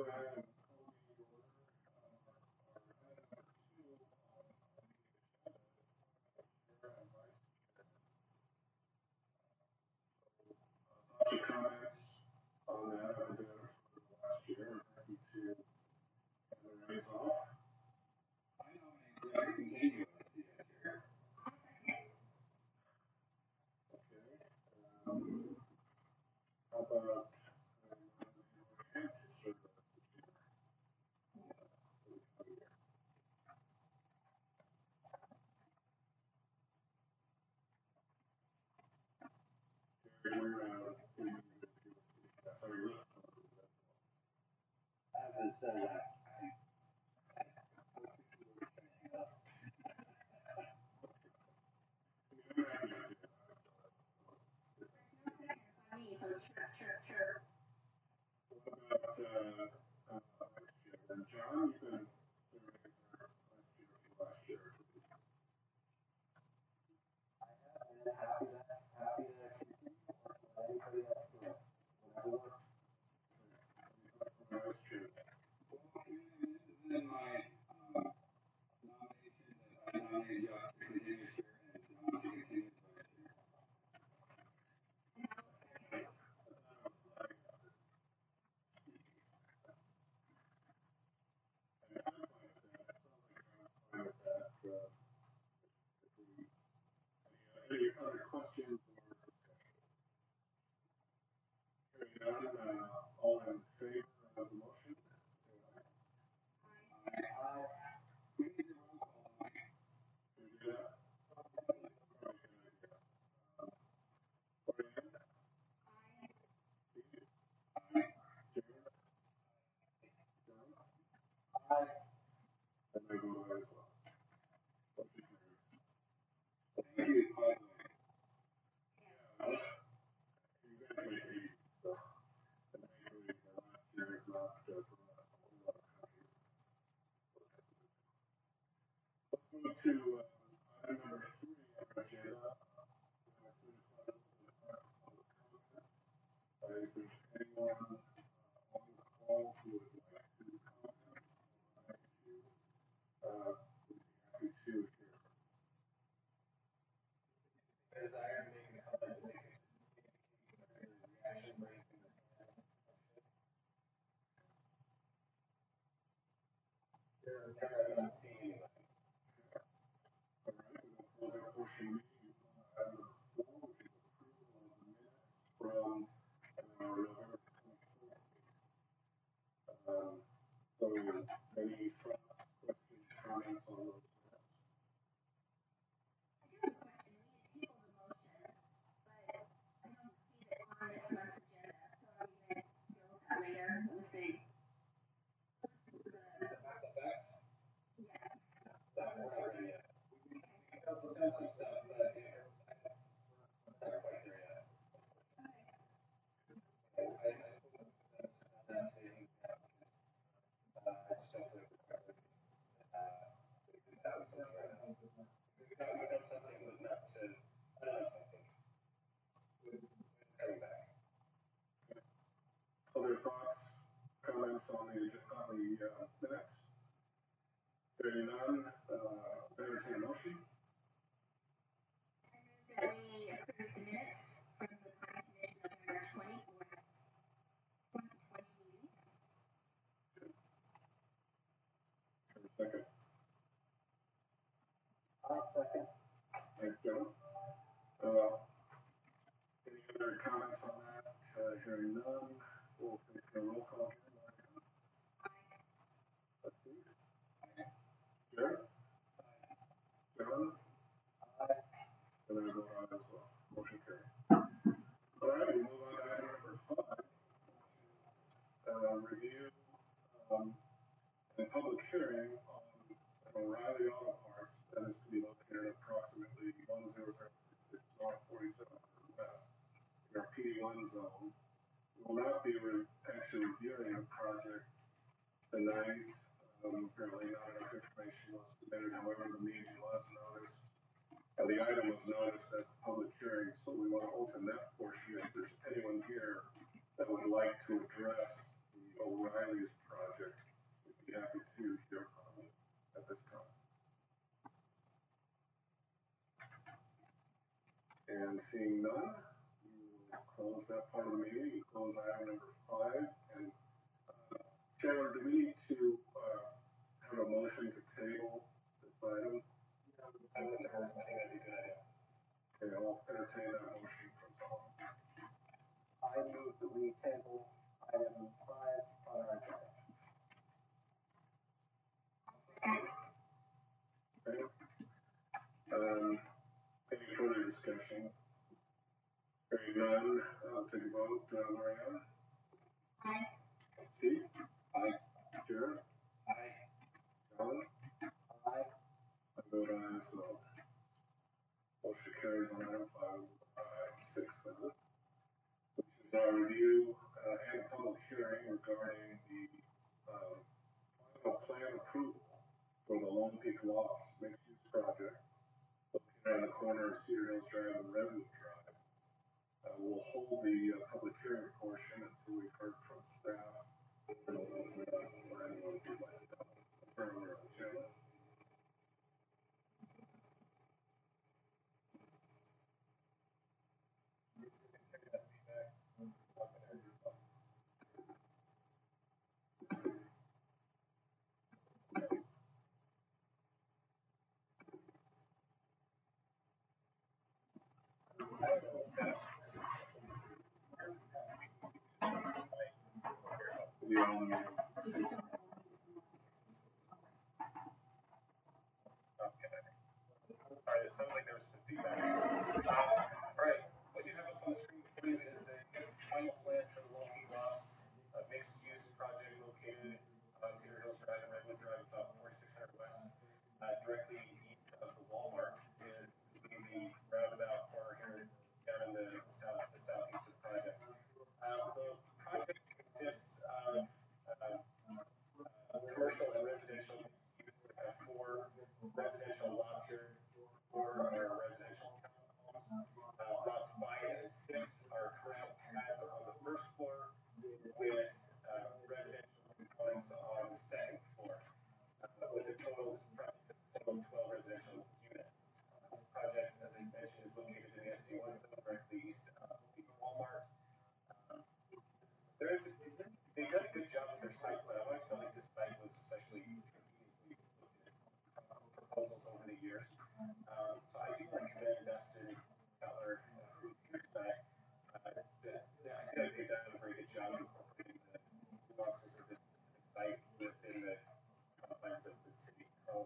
Comments on that I've been doing for the last year. I'm happy to have the reins off. I nominate Jeff to continue as the chair. Okay. How about Ann to serve as the chair for the coming year? Gary, sorry, let's I was Sure. What about vice chair? And John, you've been serving as our vice chair for the last year. happy that anybody else do it. Whatever works. Vice chair. Then my nomination that I nominate Josh to continue to share and John to continue as vice chair. Any other questions or discussion? Hearing none, all in favor of the motion, say aye. Aye. We need a roll call, Mike. Can we do that? Probably a good idea. Brian? Aye. Steve? Aye. Jared? John? Aye. And I vote aye as well. Motion carries. Thank you, by the way. Yeah. You guys make it easy, so. And thankfully, the last year is not for a whole lot of country. Let's move to item number 3 on our agenda. If there's anyone on the call who would like to comment on that issue, we'd be happy to hear from you. As I am making a comment, they can reactions raising their hand. They're not seeing anybody. All right, we'll close our portion meeting. Item number 4, which is approval of the minutes from our November 24th meeting. So, any thoughts, questions, comments on those minutes? I do have a question. We had tabled the motion, but I don't see it on this month's agenda, so are we gonna deal with that later? It was the Facts? yeah. That we're not ready yet. We've done some stuff, but we're not quite there yet. I spoke with them that today. I just don't think we're quite ready. That was something right now. We've got something, but not to, I don't know, I think. It's coming back. Other thoughts, comments on the minutes? Hearing none, entertain a motion. That we approve the minutes from the planning commission November 24th, 2020 meeting. Have a second. I'll second. Thanks, Joe. Any other comments on that? Hearing none, we'll take a roll call here. That's Steve. Jared? John? Aye. And I vote aye as well. Motion carries. All right, we move on to item number 5. Review and public hearing on O'Reilly Auto Parts that is to be located approximately 10066 North 4700 West in our PD1 zone. We will not be actually reviewing the project tonight. Apparently not enough information was submitted, however, the meeting was noticed. The item was noticed as a public hearing, so we want to open that portion. If there's anyone here that would like to address the O'Reilly's project, And seeing none, we will close that part of the meeting. We close item number 5. And Chairman, do we need to have a motion to table this item? I wouldn't hurt. I think that'd be a good idea. Okay, I'll entertain that motion from someone. I move that we table item 5 on our agenda. Okay. Any further discussion? Hearing none, I'll take a vote. Marianne? Aye. Steve? Aye. Jared? Aye. John? Aye. I vote aye as well. Motion carries on item 5, 6 then, which is our review and public hearing regarding the final plan approval for the Lone Peak Lofts mixed-use project located on the corner of Cedar Hills Drive and Redwood Drive. We'll hold the public hearing portion until we've heard from staff. Sorry, it sounded like there was some feedback. All right, what you have up on the screen for you is the final plan for the Lone Peak Lofts, a mixed-use project located on Cedar Hills Drive and Redwood Drive, about 4600 West, directly east of the Walmart, is the roundabout corner here down in the southeast of the project. The project consists of commercial and residential mixed use. We have 4 residential lots here. 4 are residential townhomes. Lots 5 and 6 are commercial pads on the first floor with residential components on the second floor. With a total, this project has a total of 12 residential units. The project, as I mentioned, is located in the SC1 zone directly east of the Walmart. They've done a good job with their site plan. I've always felt like this site was especially tricky as we looked at proposals over the years. So I do recommend Dustin Cutler, who's here tonight, I feel like they've done a very good job incorporating the nuances of this specific site within the confines of the city code.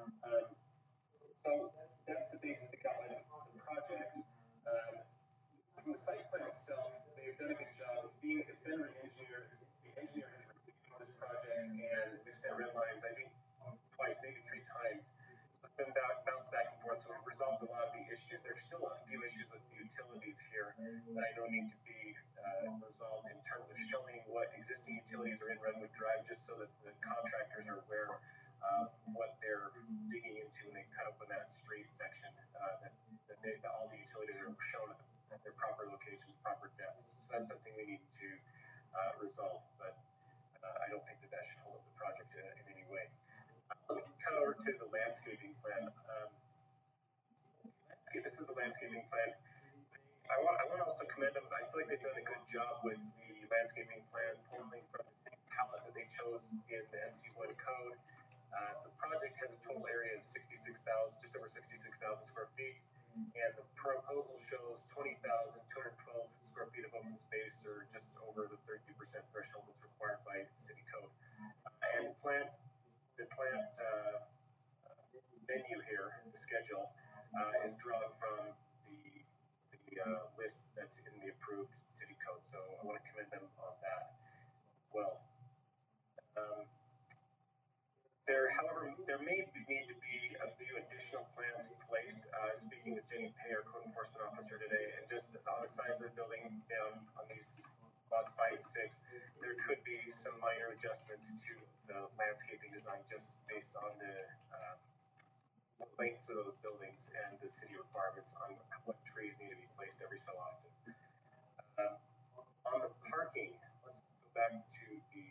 So that's the basic outline of the project. From the site plan itself, they've done a good job. It's been re-engineered. The engineer has reviewed this project, and we've set red lines, I think, twice, maybe 3 times. So it's been bounced back and forth, so we've resolved a lot of the issues. There's still a few issues with the utilities here that I know need to be resolved in terms of showing what existing utilities are in Redwood Drive, just so that the contractors are aware of what they're digging into when they cut open that straight section, that all the utilities are shown at their proper locations, proper depths. So that's something we need to resolve, but I don't think that should hold up the project in any way. Let me cut over to the landscaping plan. This is the landscaping plan. I want to also commend them. I feel like they've done a good job with the landscaping plan, pulling from the same palette that they chose in the SC1 code. The project has a total area of just over 66,000 square feet, and the proposal shows 20,212 square feet of open space, or just over the 30% threshold that's required by city code. And the plant menu here, the schedule, is drawn from the list that's in the approved city code. So I want to commend them on that as well. However, there may need to be a few additional plans placed. Speaking with Jenny Pay, our code enforcement officer today, and just on the size of the building down on these lots 5 and 6, there could be some minor adjustments to the landscaping design just based on the lengths of those buildings and the city requirements on what trees need to be placed every so often. On the parking, let's go back to the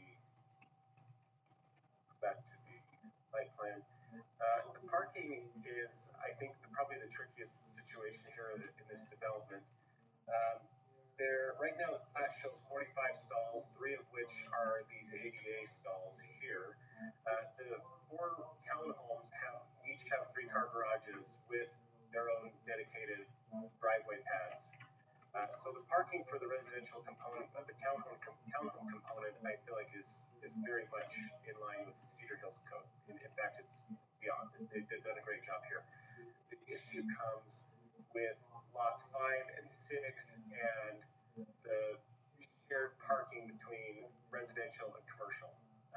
site plan. The parking is, I think, probably the trickiest situation situation here in this development. Right now the plat shows 45 stalls, 3 of which are these ADA stalls here. The 4 townhomes each have 3-car garages with their own dedicated driveway paths. So the parking for the residential component of the townhome component, I feel like is very much in line with Cedar Hills code. In fact, it's beyond. They've done a great job here. The issue comes with lots 5 and 6 and the shared parking between residential and commercial.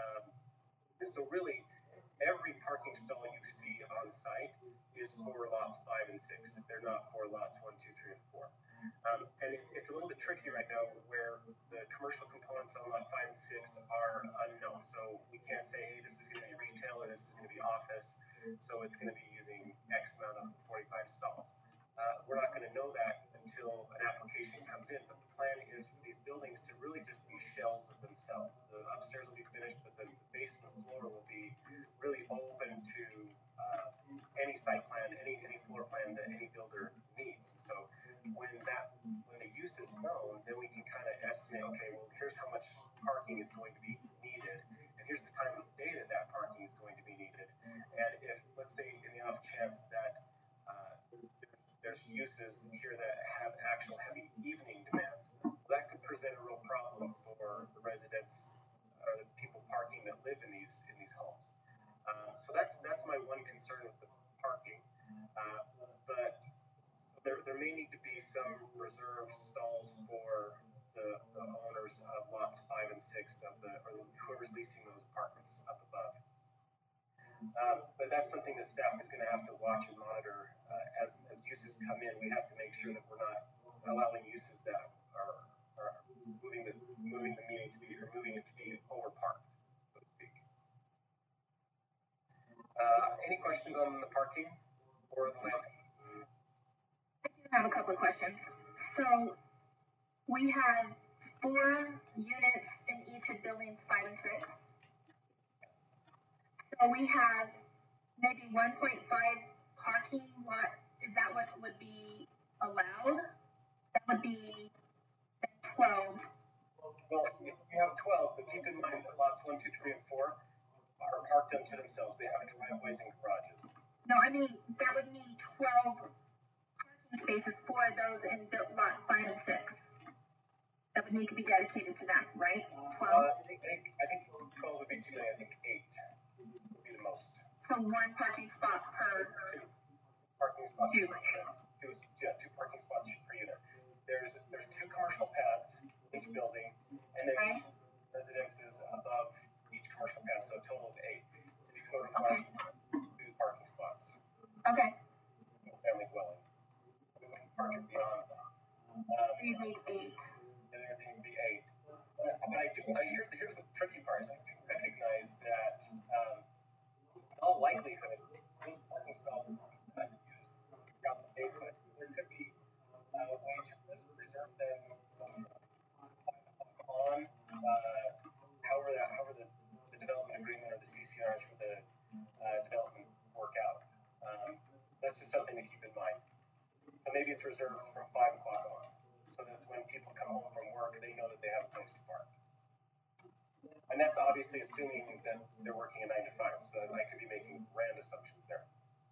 And so really, every parking stall you see on site is for lots 5 and 6. They're not for lots 1, 2, 3, and 4. And it's a little bit tricky right now where the commercial components on lot 5 and 6 are unknown. So we can't say, hey, this is going to be retail or this is going to be office. So it's going to be using X amount of 45 stalls. We're not going to know that until an application comes in. But the plan is for these buildings to really just be shells of themselves. The upstairs will be finished, but the basement floor will be really open to any site plan, any floor plan that any builder needs. So when the use is known, then we can kind of estimate, okay, well, here's how much parking is going to be needed, and here's the time of day that parking is going to be needed. And if, let's say, in the off chance that there's uses here that have actual heavy evening demands, that could present a real problem for the residents or the people parking that live in these homes. So that's my one concern with the parking. But there may need to be some reserved stalls for the owners of lots 5 and 6 or whoever's leasing those apartments up above. But that's something that staff is going to have to watch and monitor as uses come in. We have to make sure that we're not allowing uses that are moving the meaning to be or moving it to be overparked, so to speak. Any questions on the parking or the landscape? I do have a couple of questions. So we have 4 units in each of buildings 5 and 6. So we have maybe 1.5 parking lot. Is that what would be allowed? That would be 12. Well, you have 12, but keep in mind that lots 1, 2, 3, and 4 are parked unto themselves. They have driveways and garages. No, I mean, that would mean 12 parking spaces for those in lot 5 and 6. That would need to be dedicated to that, right? 12? I think 12 would be too many. I think 8 would be the most. So 1 parking spot per 2 parking spots per 2. unit. 2 parking spots per unit. There's 2 commercial paths in each building, and then each residence is above each commercial path, so a total of 8. So you go to 2 parking spots. Okay. Family dwelling. We wouldn't park it beyond that. You need 8. And everything would be 8. But here's the tricky part is we recognize that in all likelihood, those parking stalls are not used throughout the neighborhood. There could be a way to reserve them on however the development agreement or the CCRs for the development work out. That's just something to keep in mind. So maybe it's reserved from 5 o'clock on, so that when people come home from work, they know that they have a place to park. And that's obviously assuming that they're working a 9 to 5, so I could be making grand assumptions there.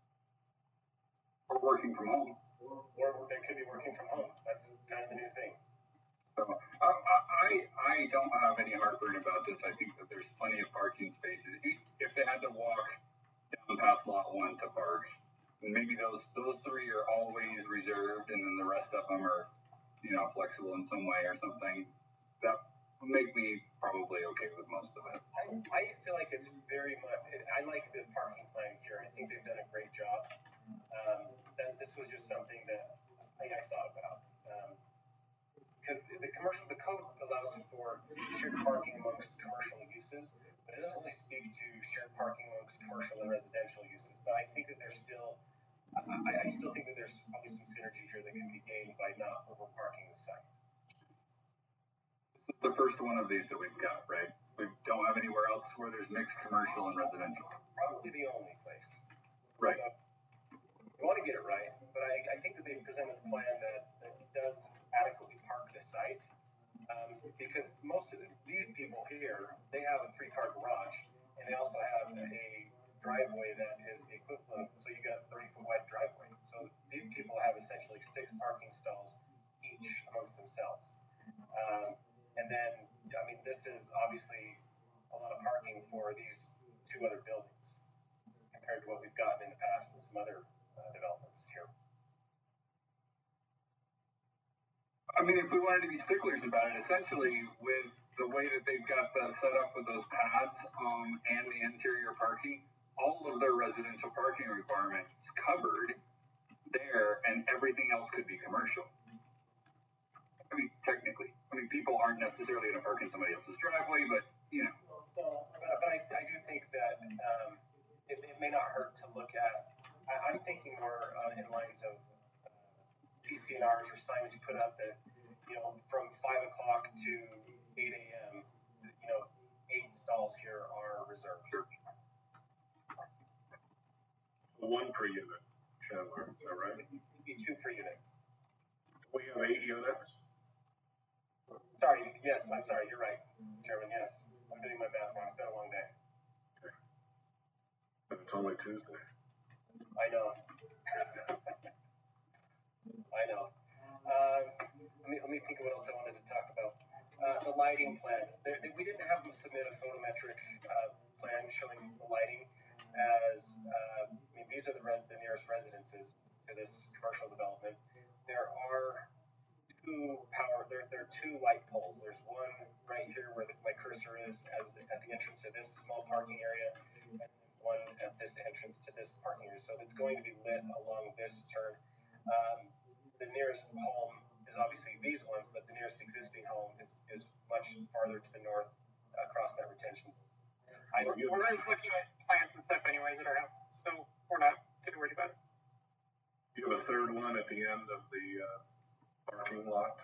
Or working from home. Or they could be working from home. That's kind of the new thing. So I don't have any heartburn about this. I think that there's plenty of parking spaces. If they had to walk down past lot 1 to park, maybe those 3 are always reserved, and then the rest of them are, flexible in some way or something. That would make me probably okay with most of it. I feel like it's very much. I like the parking plan here. I think they've done a great job. This was just something that I thought about. Because the code allows for shared parking amongst commercial uses, but it doesn't really speak to shared parking amongst commercial and residential uses. But I think that there's still, I still think that there's probably some synergy here that can be gained by not overparking the site. This is the first one of these that we've got, right? We don't have anywhere else where there's mixed commercial and residential. Probably the only place. Right. So, you want to get it right. but I think that they've presented a plan that does adequately park the site. Because most of these people here, they have a 3-car garage, and they also have a driveway that is the equivalent. So you got a 30-foot wide driveway. So these people have essentially 6 parking stalls each amongst themselves. And then, I mean, this is obviously a lot of parking for these 2 other buildings compared to what we've gotten in the past in some other developments here. I mean, if we wanted to be sticklers about it, essentially with the way that they've got the set up with those pads and the interior parking, all of their residential parking requirements covered there, and everything else could be commercial. I mean, technically. I mean, people aren't necessarily going to park in somebody else's driveway, but, you know. Well, but I do think that it may not hurt to look at, I'm thinking more in lines of CC&Rs or signage put up that, you know, from 5 o'clock to 8 a.m., you know, 8 stalls here are reserved. So 1 per unit, Chandler, is that right? It'd be 2 per unit. We have 8 units. Sorry, yes, I'm sorry, you're right, Chairman, yes. I'm doing my math wrong, it's been a long day. Okay. But it's only Tuesday. I know. I know. Let me think of what else I wanted to talk about. The lighting plan. We didn't have them submit a photometric plan showing the lighting as, I mean, these are the nearest residences to this commercial development. There are 2 light poles. There's one right here where my cursor is as at the entrance to this small parking area, and one at this entrance to this parking area. So it's going to be lit along this turn. The nearest home is obviously these ones, but the nearest existing home is much farther to the north across that retention. We're always looking at plants and stuff anyways at our house, so we're not too worried about it. You have a 3rd one at the end of the parking lot.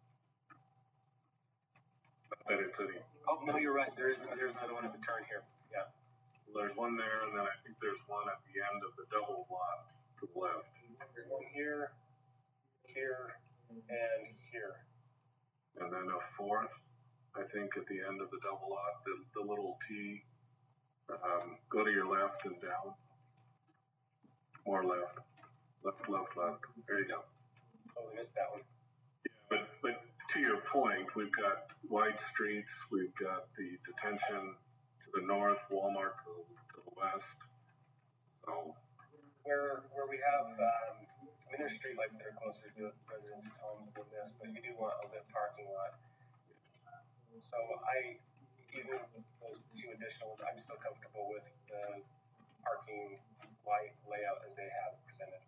Not that it's any. Oh, no, you're right. There's another one at the turn here. Yeah. There's one there, and then I think there's one at the end of the double lot to the left. There's one here, here, and here. And then a 4th, I think, at the end of the double lot, the little T. Go to your left and down. More left. Left. There you go. Oh, we missed that one. Yeah, but to your point, we've got wide streets, we've got the detention to the north, Walmart to the west. So Where we have, I mean, there's streetlights that are closer to residents' homes than this, but you do want a lit parking lot. So even those 2 additional ones, I'm still comfortable with the parking light layout as they have it presented.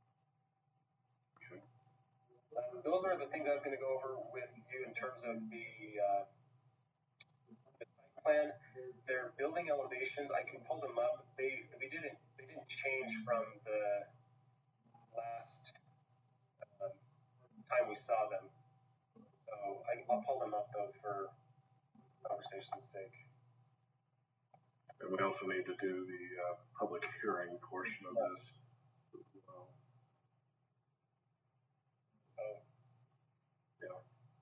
okay. Those are the things I was going to go over with you in terms of the site plan. Their building elevations, I can pull them up. They didn't change from the last time we saw them. So I'll pull them up though for conversation's sake. And we also need to do the public hearing portion of this as well. So, Yeah.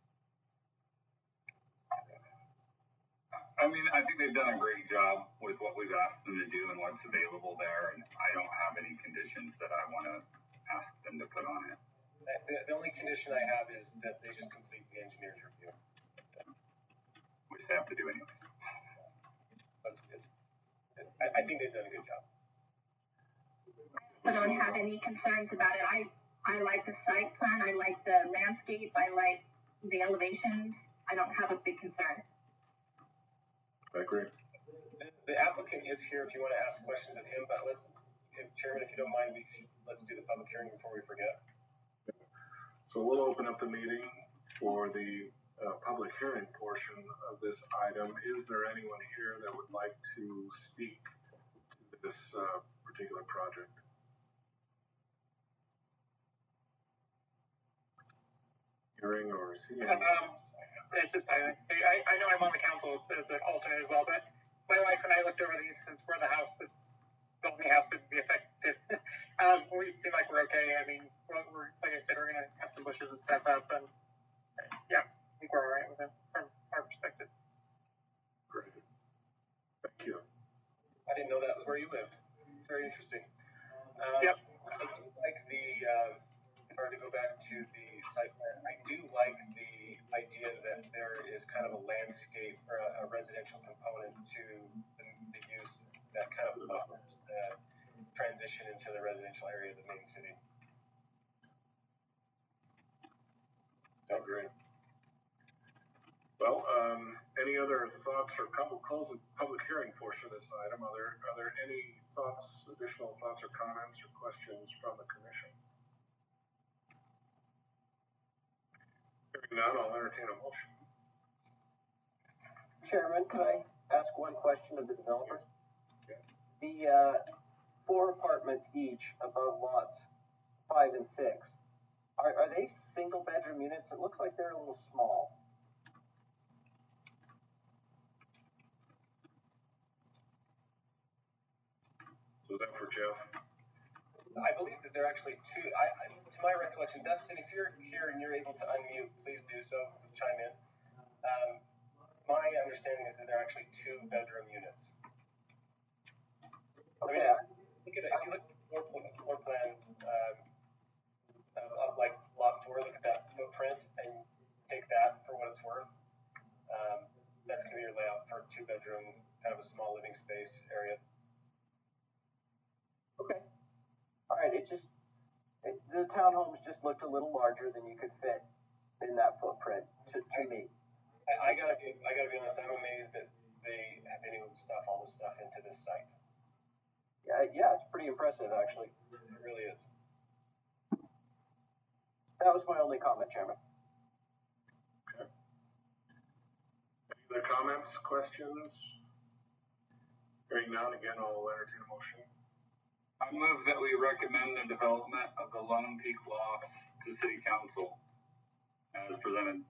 I mean, I think they've done a great job with what we've asked them to do and what's available there, and I don't have any conditions that I want to ask them to put on it. the only condition I have is that they just complete the engineer's review. Which they have to do anyway. I think they've done a good job. I don't have any concerns about it. I like the site plan, I like the landscape, I like the elevations. I don't have a big concern. I agree. The applicant is here if you want to ask questions of him, but Chairman, if you don't mind, let's do the public hearing before we forget. So we'll open up the meeting for the public hearing portion of this item. Is there anyone here that would like to speak to this particular project? Hearing or seeing? It's just, I know I'm on the council as an alternate as well, but my wife and I looked over these since we're the house that's zoning house would be effective. We seem like we're okay. I mean, we're like I said, we're gonna have some bushes and stuff up, and yeah, I think we're all right with it from our perspective. Great. Thank you. I didn't know that was where you lived. It's very interesting. Yep. I do like the, if I were to go back to the site plan, I do like the idea that there is kind of a landscape or a residential component to the use that kind of buffers the transition into the residential area of the main city. Oh, great. Well, any other thoughts or close the public hearing portion of this item? Are there any thoughts, additional thoughts or comments or questions from the commission? Hearing none, I'll entertain a motion. Chairman, could I ask one question of the developers? Yeah. The 4 apartments each above lots 5 and 6, are they single bedroom units? It looks like they're a little small. So is that for Jeff? I believe that they're actually two. To my recollection, Dustin, if you're here and you're able to unmute, please do so. Chime in. My understanding is that they're actually 2-bedroom units. Okay. I mean, if you look at the floor plan of like lot 4, look at that footprint and take that for what it's worth. That's going to be your layout for a 2-bedroom, kind of a small living space area. Okay. All right. The townhomes just looked a little larger than you could fit in that footprint to me. I gotta be honest. I'm amazed that they have been able to stuff all this stuff into this site. Yeah, it's pretty impressive, actually. It really is. That was my only comment, Chairman. Okay. Any other comments, questions? Hearing none, again, I'll entertain a motion. I move that we recommend the development of the Lone Peak Lofts to City Council as presented.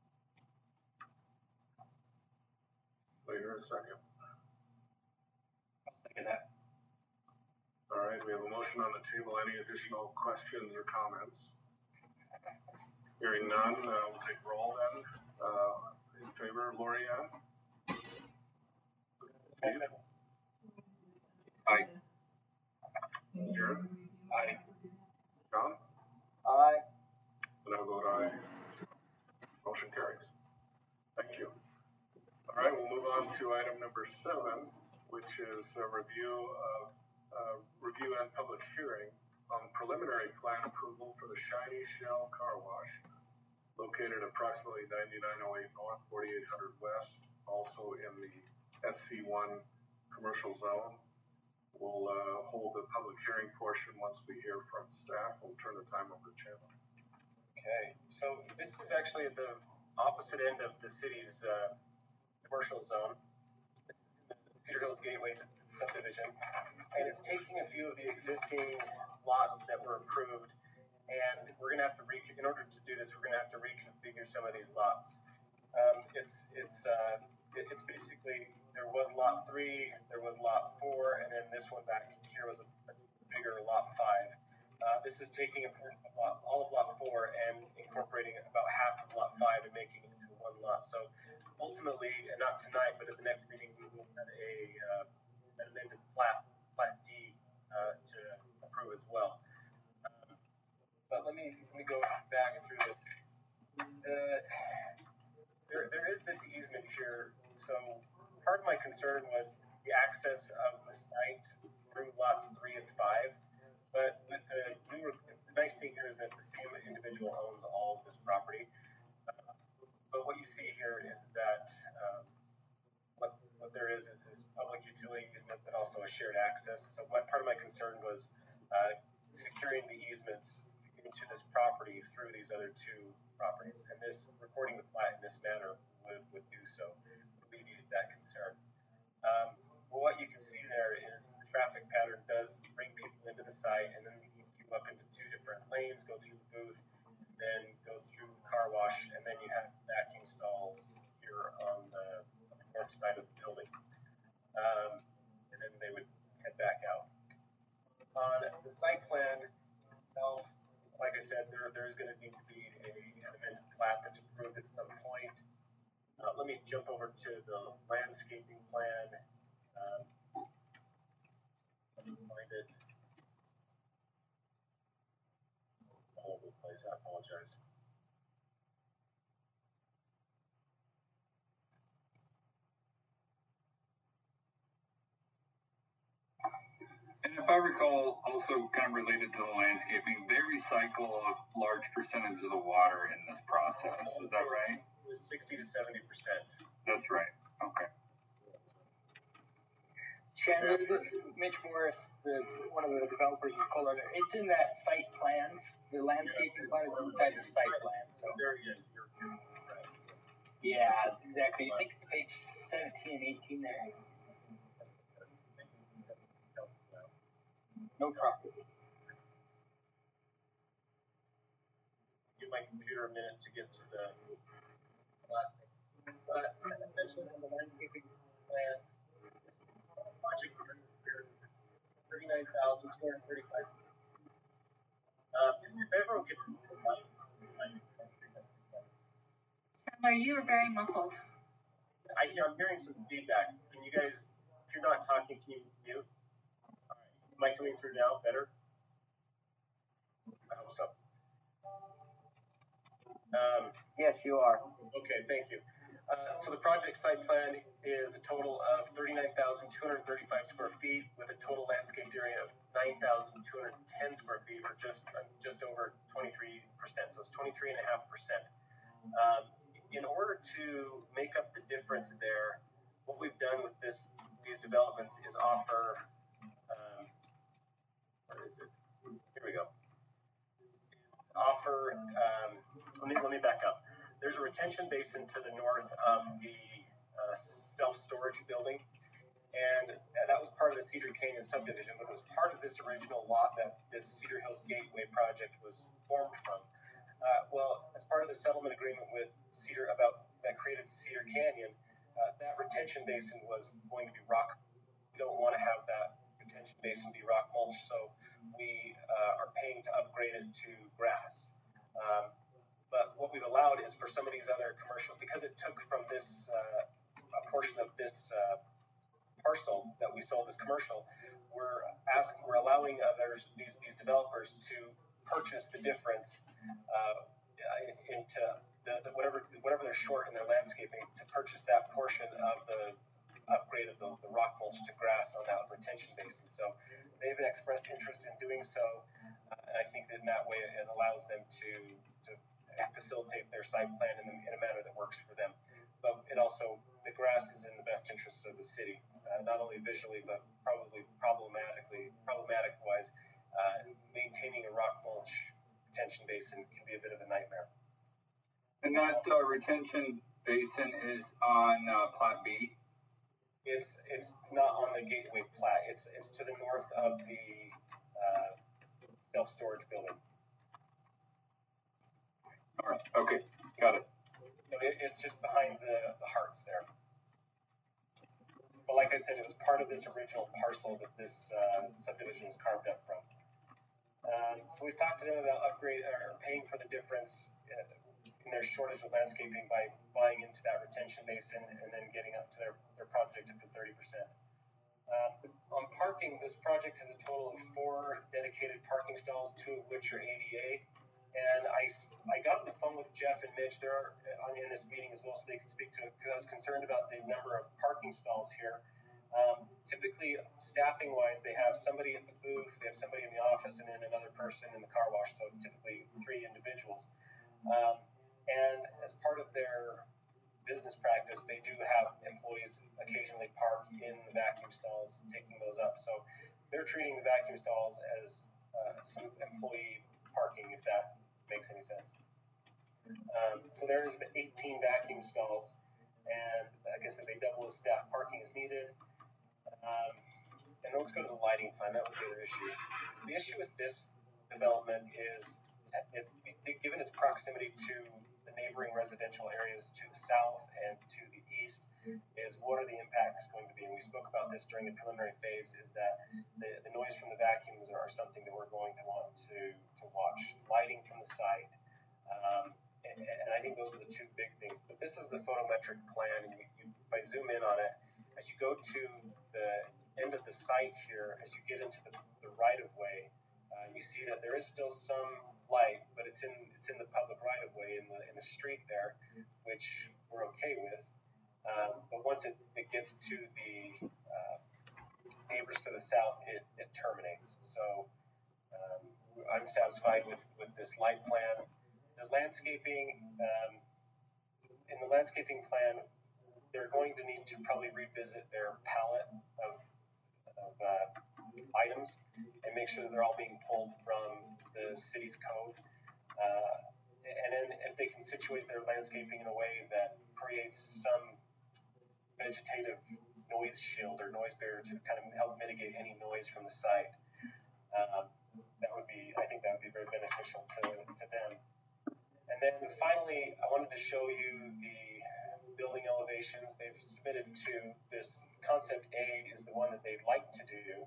Later, a second. I'll second that. All right, we have a motion on the table. Any additional questions or comments? Hearing none, we'll take roll then. In favor, Lori Ann? Steve? Aye. Jared? Aye. John? Aye. And I'll vote aye. Motion carries. Thank you. All right, we'll move on to item number 7, which is a review and public hearing on preliminary plan approval for the Shiny Shell Car Wash located approximately 9908 North, 4800 West, also in the SC1 commercial zone. We'll hold the public hearing portion once we hear from staff. We'll turn the time over to Chandler. Okay, so this is actually at the opposite end of the city's commercial zone. This is in the Cedar Hills Gateway subdivision, and it's taking a few of the existing lots that were approved, and we're gonna have to in order to do this, we're gonna have to reconfigure some of these lots. It's basically, there was lot 3, there was lot 4, and then this one back here was a bigger lot 5. This is taking a portion of all of lot 4 and incorporating about half of lot 5 and making it into one lot. So ultimately, and not tonight, but at the next meeting, we will have an amended plat D to approve as well. But let me go back through this. There is this easement here. So part of my concern was the access of the site through lots 3 and 5. But with the nice thing here is that the same individual owns all of this property. But what you see here is that what there is public utility easement, but also a shared access. So part of my concern was securing the easements into this property through these other 2 properties, and this recording the plat in this manner would do so, alleviate that concern. Well, what you can see there is the traffic pattern does bring people into the site, and then you queue up into 2 different lanes, go through the booth, and then go through the car wash, and then you have vacuum stalls here on the north side of the building. And then they would head back out. plat that's approved at some point. Let me jump over to the landscaping plan. Let me find it. All over the place, I apologize. And if I recall, also kind of related to the landscaping, they recycle a large percentage of the water in this process. Is that right? It was 60 to 70%. That's right. Okay. Chandler, this is Mitch Morris, one of the developers of Colorado. It's in that site plans. The landscaping plan is inside the site plan. So There you go. You're right. yeah, exactly. I think it's page 17 and 18 there. No problem. Give my computer a minute to get to the last thing. But I mentioned on the landscaping plan, project 39,235. If everyone could, Chandler, you are very muffled. I'm hearing some feedback. Can you guys, if you're not talking, can you mute? All right. Am I coming through now? Better? I hope so. Yes, you are. Okay, thank you. So the project site plan is a total of 39,235 square feet with a total landscaped area of 9,210 square feet, or just over 23%. So it's 23.5%. In order to make up the difference there, what we've done with these developments is offer. Where is it? Here we go. Offer. Let me back up. There's a retention basin to the north of the self-storage building, and that was part of the Cedar Canyon subdivision, but it was part of this original lot that this Cedar Hills Gateway project was formed from. Well, as part of the settlement agreement with Cedar that created Cedar Canyon, that retention basin was going to be rock. We don't want to have that retention basin be rock mulch, so we are paying to upgrade it to grass. But what we've allowed is for some of these other commercial, because it took from this a portion of this parcel that we sold as commercial, we're allowing these developers to purchase the difference into whatever they're short in their landscaping, to purchase that portion of the upgrade of the rock mulch to grass on that retention basin. So they've expressed interest in doing so, and I think that in that way it allows them to facilitate their site plan in a manner that works for them. But it also, the grass is in the best interests of the city, not only visually but probably problematic-wise. Maintaining a rock mulch retention basin can be a bit of a nightmare. And that retention basin is on Plat B? It's not on the Gateway plat. It's to the north of the self-storage building. North. Okay, got it. It's just behind the Hearts there. But like I said, it was part of this original parcel that this subdivision was carved up from. So we've talked to them about paying for the difference in their shortage of landscaping by buying into that retention basin and then getting up to their project up to 30%. On parking, this project has a total of 4 dedicated parking stalls, 2 of which are ADA. And I got on the phone with Jeff and Mitch. They're in this meeting as well, so they can speak to it, because I was concerned about the number of parking stalls here. Typically, staffing-wise, they have somebody at the booth, they have somebody in the office, and then another person in the car wash, so typically 3 individuals. And as part of their business practice, they do have employees occasionally park in the vacuum stalls, taking those up. So they're treating the vacuum stalls as some employee parking, if that makes any sense. So there is 18 vacuum stalls, and like I said, they double as staff parking as needed. And let's go to the lighting plan. That was the other issue. The issue with this development is, given its proximity to the neighboring residential areas to the south and to the east, is what are the impacts going to be? And we spoke about this during the preliminary phase, is that the noise from the vacuums are something that we're going to want to watch. Lighting from the site. And I think those are the two big things. But this is the photometric plan, and if I zoom in on it, as you go to the end of the site here, as you get into the right of way, you see that there is still some light, but it's in the public right of way in the street there, which we're okay with. But once it gets to the neighbors to the south, it terminates. So I'm satisfied with this light plan. The landscaping, in the landscaping plan, they're going to need to probably revisit their palette of items and make sure that they're all being pulled from the city's code. And then if they can situate their landscaping in a way that creates some vegetative noise shield or noise barrier to kind of help mitigate any noise from the site, I think that would be very beneficial to them. And then finally, I wanted to show you the building elevations. They've submitted to this concept A is the one that they'd like to do.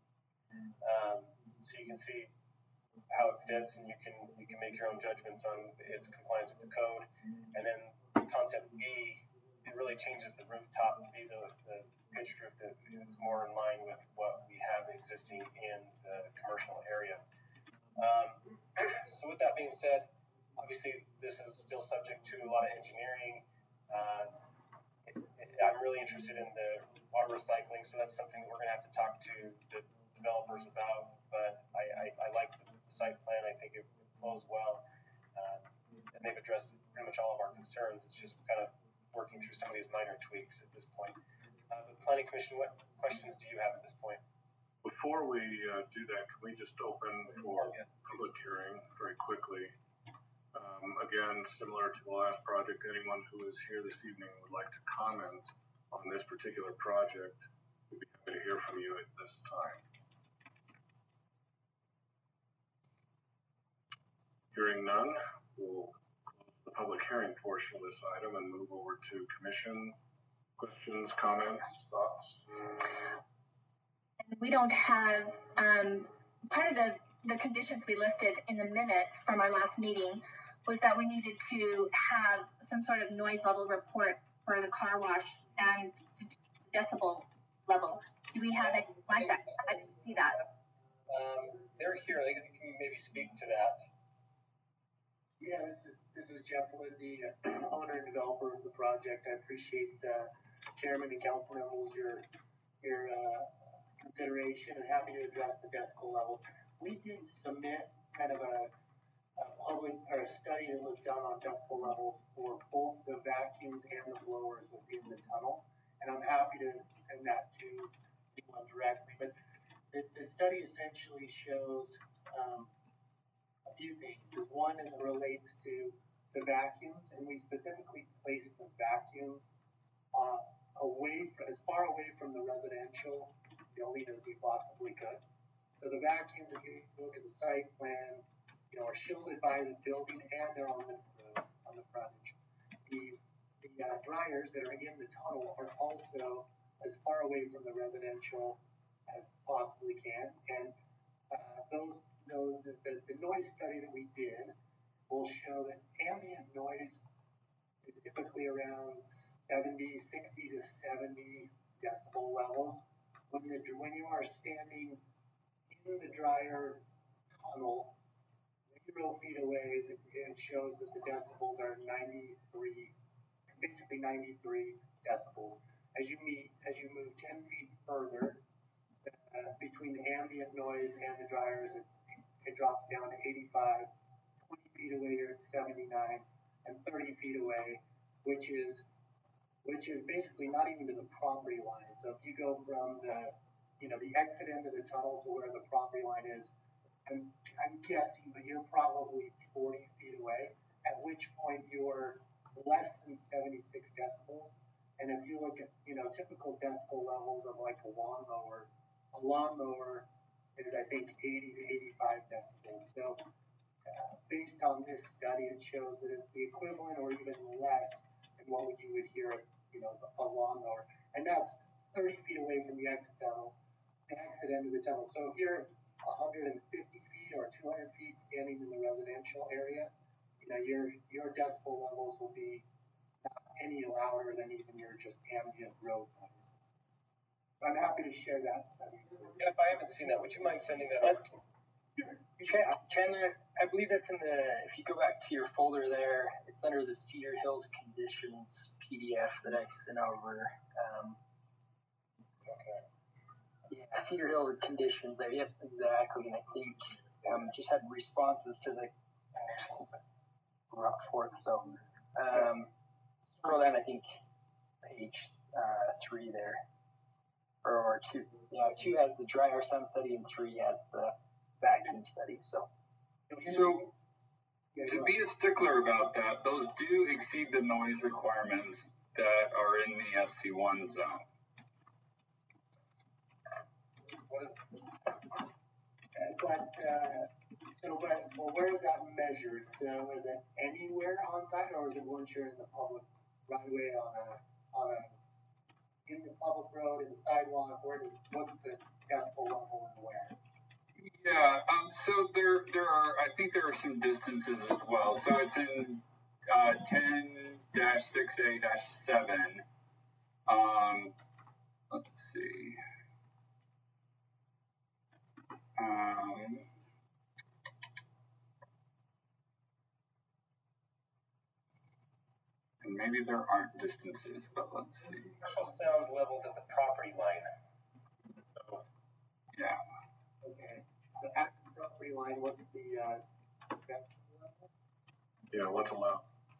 So you can see how it fits, and you can make your own judgments on its compliance with the code. And then concept B, it really changes the rooftop to be the pitched roof that is more in line with what we have existing in the commercial area. So with that being said, obviously this is still subject to a lot of engineering. I'm really interested in the water recycling, so that's something that we're going to have to talk to the developers about. But I like the site plan. I think it flows well, and they've addressed pretty much all of our concerns. It's just kind of working through some of these minor tweaks at this point. The Planning Commission, what questions do you have at this point? Before we do that, can we just open for public hearing very quickly? Again, similar to the last project, anyone who is here this evening would like to comment on this particular project, we'd be happy to hear from you at this time. Hearing none, we'll close the public hearing portion of this item and move over to commission questions, comments, thoughts. We don't have part of the conditions we listed in the minutes from our last meeting was that we needed to have some sort of noise level report for the car wash and decibel level. Do we have it like that? I'd like to see that. They're here. They can maybe speak to that. Yeah, this is Jeff Wood, the owner and developer of the project. I appreciate Chairman and Council members your consideration, and happy to address the decibel levels. We did submit kind of a public or a study that was done on decibel levels for both the vacuums and the blowers within the tunnel, and I'm happy to send that to anyone directly. But the study essentially shows a few things. One is it relates to the vacuums, and we specifically placed the vacuums as far away from the residential building as we possibly could. So the vacuums, if you look at the site plan, are shielded by the building and they're on the frontage. The dryers that are in the tunnel are also as far away from the residential as possibly can. And the noise study that we did will show that ambient noise is typically around 60 to 70 decibel levels. When you are standing in the dryer tunnel 0 feet away, it shows that the decibels are basically 93 decibels. As you move 10 feet further, between the ambient noise and the dryers, it drops down to 85. 20 feet away, you're at 79, and 30 feet away, which is basically not even to the property line. So if you go from the exit end of the tunnel to where the property line is, I'm guessing, but you're probably 40 feet away, at which point you're less than 76 decibels. And if you look at, typical decibel levels of like a lawnmower is, I think, 80 to 85 decibels. So based on this study, it shows that it's the equivalent or even less than what you would hear at, a lawnmower. And that's 30 feet away from the exit end of the tunnel. So if you're 150 feet or 200 feet standing in the residential area, your decibel levels will be not any louder than even your just ambient road noise. I'm happy to share that study. Yeah, if I haven't seen that, would you mind sending that out? Chandler, I believe that's in the, if you go back to your folder there, it's under the Cedar Hills Conditions PDF that I sent over. Okay. Yeah, Cedar Hills Conditions there, yep, exactly. And I think just had responses to the conditions brought forth. So scroll down, I think, page 3 there. Or 2. Yeah, 2 has the dry air sound study and 3 has the vacuum study. So to be a stickler about that, those do exceed the noise requirements that are in the SC1 zone. What is? Well, where is that measured? So is it anywhere on site, or is it once you're in the public right away in the public road, in the sidewalk? What's the decibel level and where? Yeah, so there are, I think there are some distances as well. So it's in 10-6A-7. Let's see. And maybe there aren't distances, but let's see. Commercial sounds levels at the property line. So, yeah. Okay. So at the property line, what's the decibel level? Yeah, what's allowed?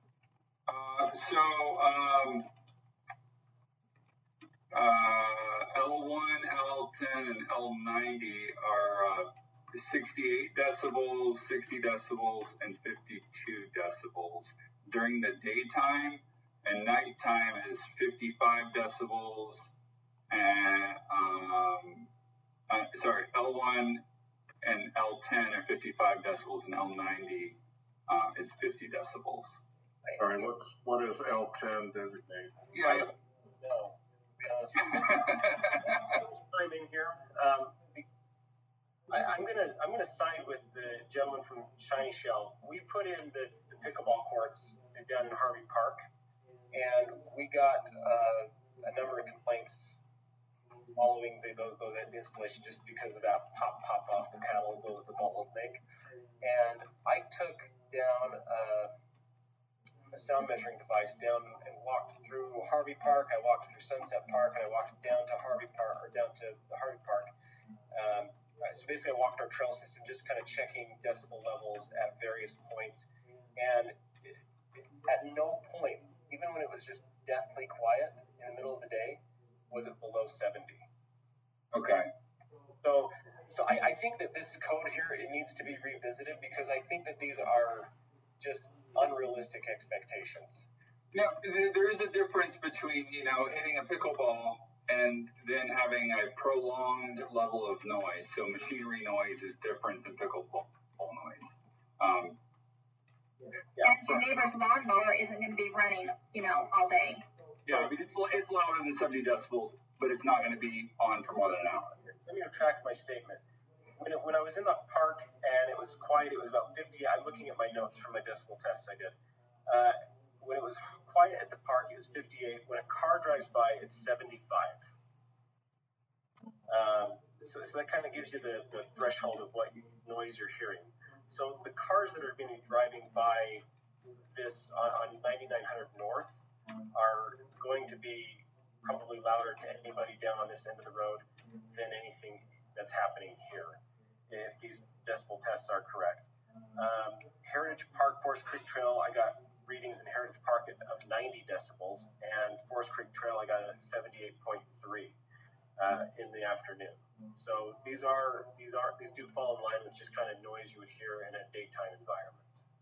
L1, L10, and L90 are 68 decibels, 60 decibels, and 52 decibels. During the daytime and nighttime is 55 decibels, and L1 and L10 are 55 decibels, and L90 is 50 decibels. All right, what is L10 designate? Yeah. No, to be honest with you. I'm in here. I'm gonna side with the gentleman from Shiny Shell. We put in the pickleball courts down in Harvey Park, and we got a number of complaints following that installation just because of that pop off the paddle the bubbles make. And I took down a sound measuring device down and walked through Harvey Park. I walked through Sunset Park, and I walked down to Harvey Park, or down to the Harvey Park. So basically, I walked our trail system, just kind of checking decibel levels at various points, and at no point, even when it was just deathly quiet in the middle of the day, was it below 70. Okay. So I think that this code here, it needs to be revisited, because I think that these are just unrealistic expectations. Now, there is a difference between, hitting a pickleball and then having a prolonged level of noise. So machinery noise is different than pickleball noise. And your neighbor's lawnmower isn't going to be running, all day. Yeah, I mean, it's louder than 70 decibels, but it's not going to be on for more than an hour. Let me retract my statement. When I was in the park and it was quiet, it was about 50. I'm looking at my notes from my decibel tests I did. When it was quiet at the park, it was 58. When a car drives by, it's 75. So that kind of gives you the threshold of what noise you're hearing. So the cars that are going to be driving by this on 9900 North are going to be probably louder to anybody down on this end of the road than anything that's happening here, if these decibel tests are correct. Heritage Park, Forest Creek Trail, I got readings in Heritage Park of 90 decibels, and Forest Creek Trail I got at 78.3 in the afternoon. So these do fall in line with just kind of noise you would hear in a daytime environment.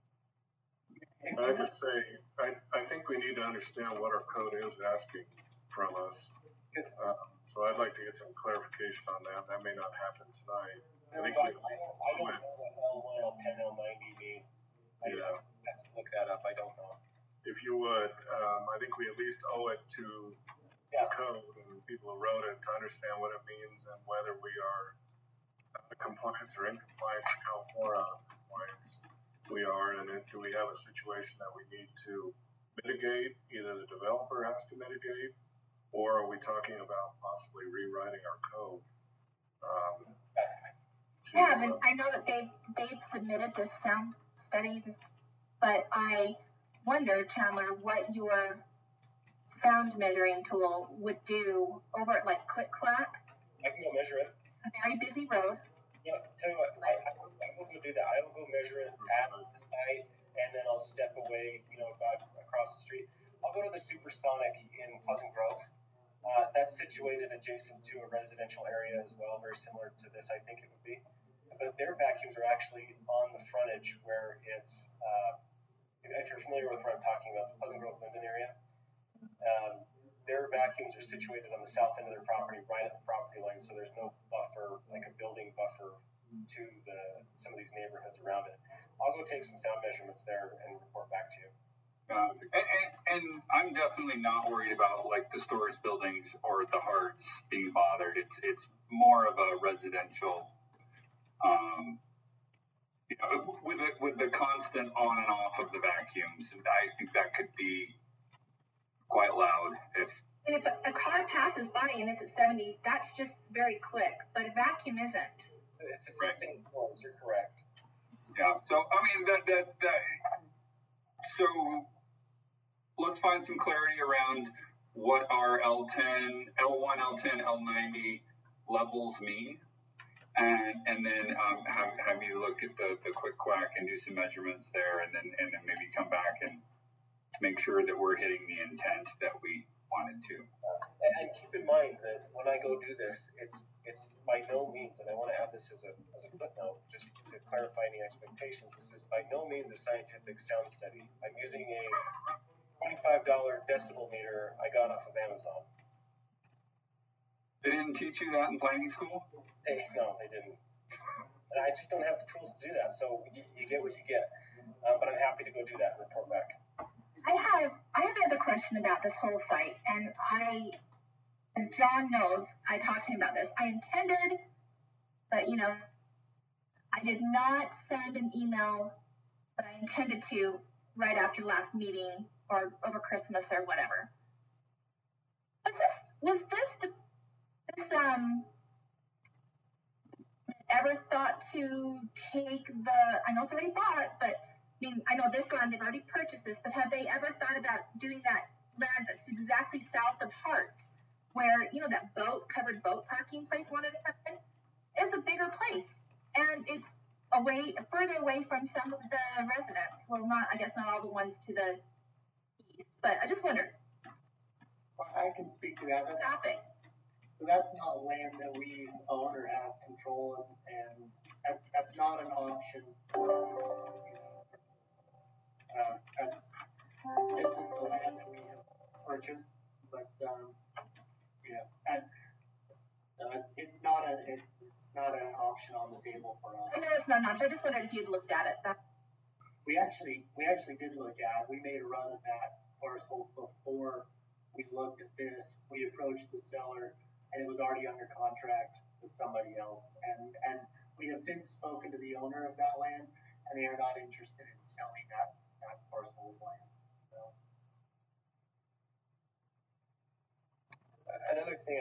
I just say, I think we need to understand what our code is asking from us. So I'd like to get some clarification on that. That may not happen tonight. I don't know what L1, L10, L90 mean. I have to look that up. I don't know. If you would, I think we at least owe it to the code and the people who wrote it to understand what it means and whether we are out of compliance or in compliance and how far out of compliance. we are, and then do we have a situation that we need to mitigate? Either the developer has to mitigate, or are we talking about possibly rewriting our code? Yeah, I mean, I know that they've submitted this sound studies, but I wonder, Chandler, what your sound measuring tool would do over at like Quick Quack, I can go measure it. a very busy road. Yeah, tell you what, I will go do that. I will go measure it at the site, and then I'll step away, about across the street. I'll go to the Supersonic in Pleasant Grove. That's situated adjacent to a residential area as well, very similar to this, I think it would be. But their vacuums are actually on the frontage where it's, if you're familiar with what I'm talking about, the Pleasant Grove Linden area. Their vacuums are situated on the south end of their property, right at the property line, so there's no buffer, like a building buffer to some of these neighborhoods around it. I'll go take some sound measurements there and report back to you. And I'm definitely not worried about like the storage buildings or the Hearts being bothered. It's more of a residential, with the constant on and off of the vacuums. And I think that could be quite loud And if a car passes by and it's at 70, that's just very quick, but a vacuum isn't. It's assisting flows, you're correct. Yeah. So I mean so let's find some clarity around what our L10, L1, L10, L90 levels mean, and then have you look at the Quick Quack and do some measurements there, and then maybe come back and make sure that we're hitting the intent that we wanted to. And keep in mind that when I go do this, it's by no means, and I want to add this as a footnote, just to clarify any expectations, this is by no means a scientific sound study. I'm using a $25 decibel meter I got off of Amazon. They didn't teach you that in planning school? No, they didn't. And I just don't have the tools to do that, so you get what you get. But I'm happy to go do that and report back. I have another question about this whole site, and as John knows, I talked to him about this. I intended, but I did not send an email, but I intended to right after the last meeting or over Christmas or whatever. Was this ever thought to take I know it's already bought, but I know this land, they've already purchased this, but have they ever thought about doing that land that's exactly south of Hearts, where, that covered boat parking place wanted to come in? It's a bigger place, and it's further away from some of the residents. Well, I guess not all the ones to the east, but I just wondered. I can speak to that. So that's not land that we own or have control of, and that's not an option for us. This is the land that we have purchased, but it's not an option on the table for us. I know it's not an option. I just wondered if you'd looked at it. We actually did look at it. We made a run at that parcel before we looked at this. We approached the seller, and it was already under contract with somebody else. And we have since spoken to the owner of that land, and they are not interested in selling that parcel of land. So. Another thing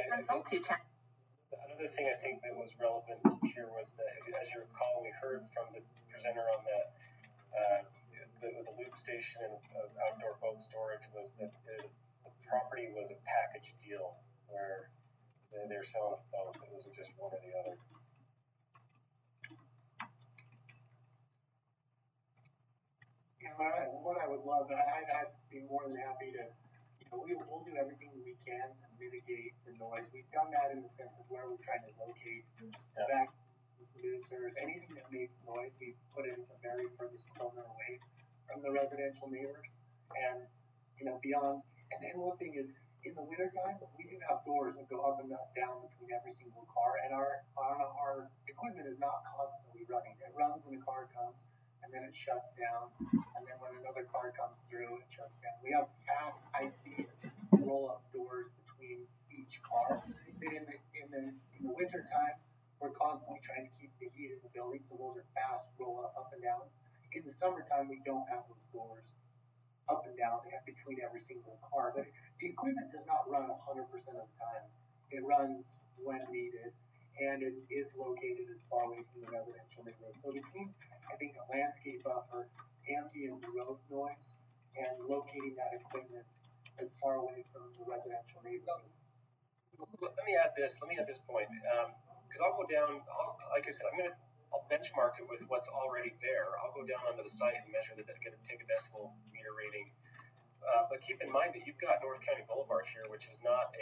I think that was relevant here was that, as you recall, we heard from the presenter on that that was a loop station and outdoor boat storage, was that the property was a package deal where they're selling both. It wasn't just one or the other. What I would love, I'd be more than happy to, we'll do everything we can to mitigate the noise. We've done that in the sense of where we're trying to locate the vacuum producers. Anything that makes noise, we put it in the very furthest corner away from the residential neighbors. And, beyond, and then one thing is, in the wintertime, we do have doors that go up and down between every single car, and our equipment is not constantly running. It runs when a car comes, and then it shuts down, and then when another car comes through, it shuts down. We have fast, high-speed roll-up doors between each car. Then in the winter time, we're constantly trying to keep the heat in the building, so those are fast roll up and down. In the summertime, we don't have those doors up and down between every single car, but the equipment does not run 100% of the time. It runs when needed, and it is located as far away from the residential neighborhood. So between, I think, a landscape buffer, ambient road noise, and locating that equipment as far away from the residential neighborhood. Let me add this point, because I'll go down, like I said, I'll benchmark it with what's already there. I'll go down onto the site and measure take a decibel meter reading. But keep in mind that you've got North County Boulevard here, which is not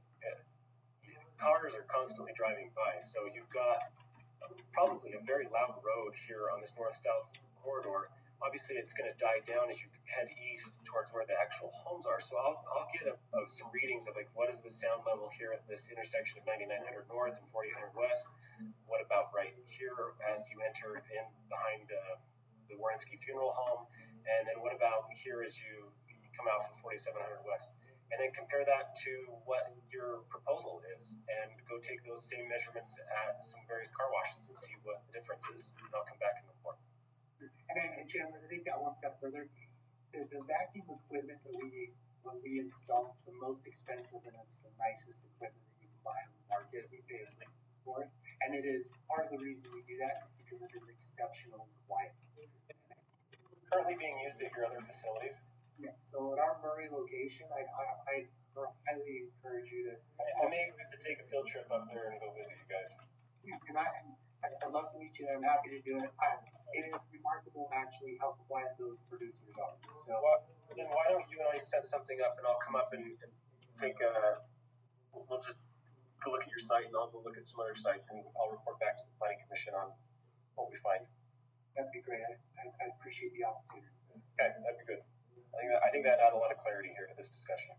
cars are constantly driving by. So you've got probably a very loud road here on this north-south corridor. Obviously, it's going to die down as you head east towards where the actual homes are. So I'll get some readings of like what is the sound level here at this intersection of 9900 North and 4800 West. What about right here as you enter in behind the Warinsky Funeral Home, and then what about here as you come out from 4700 West, and then compare that to what your proposal is, and go take those same measurements at some various car washes and see what the difference is. And I'll come back and report. And Chandler, I think that one step further, the vacuum equipment that when we install, it's the most expensive and it's the nicest equipment that you can buy on the market. We pay for it, and it is part of the reason we do that is because it is exceptionally quiet. Currently being used at your other facilities? Yeah. So at our Murray location, I highly encourage you to. I may have to take a field trip up there and go visit you guys. And I'd love to meet you there. I'm happy to do it. It is remarkable actually how quiet those producers are. So then why don't you and I set something up, and I'll come up and take we'll just go look at your site, and I'll go look at some other sites, and I'll report back to the Planning Commission on what we find. That'd be great. I appreciate the opportunity. Okay, that'd be good. I think that add a lot of clarity here to this discussion.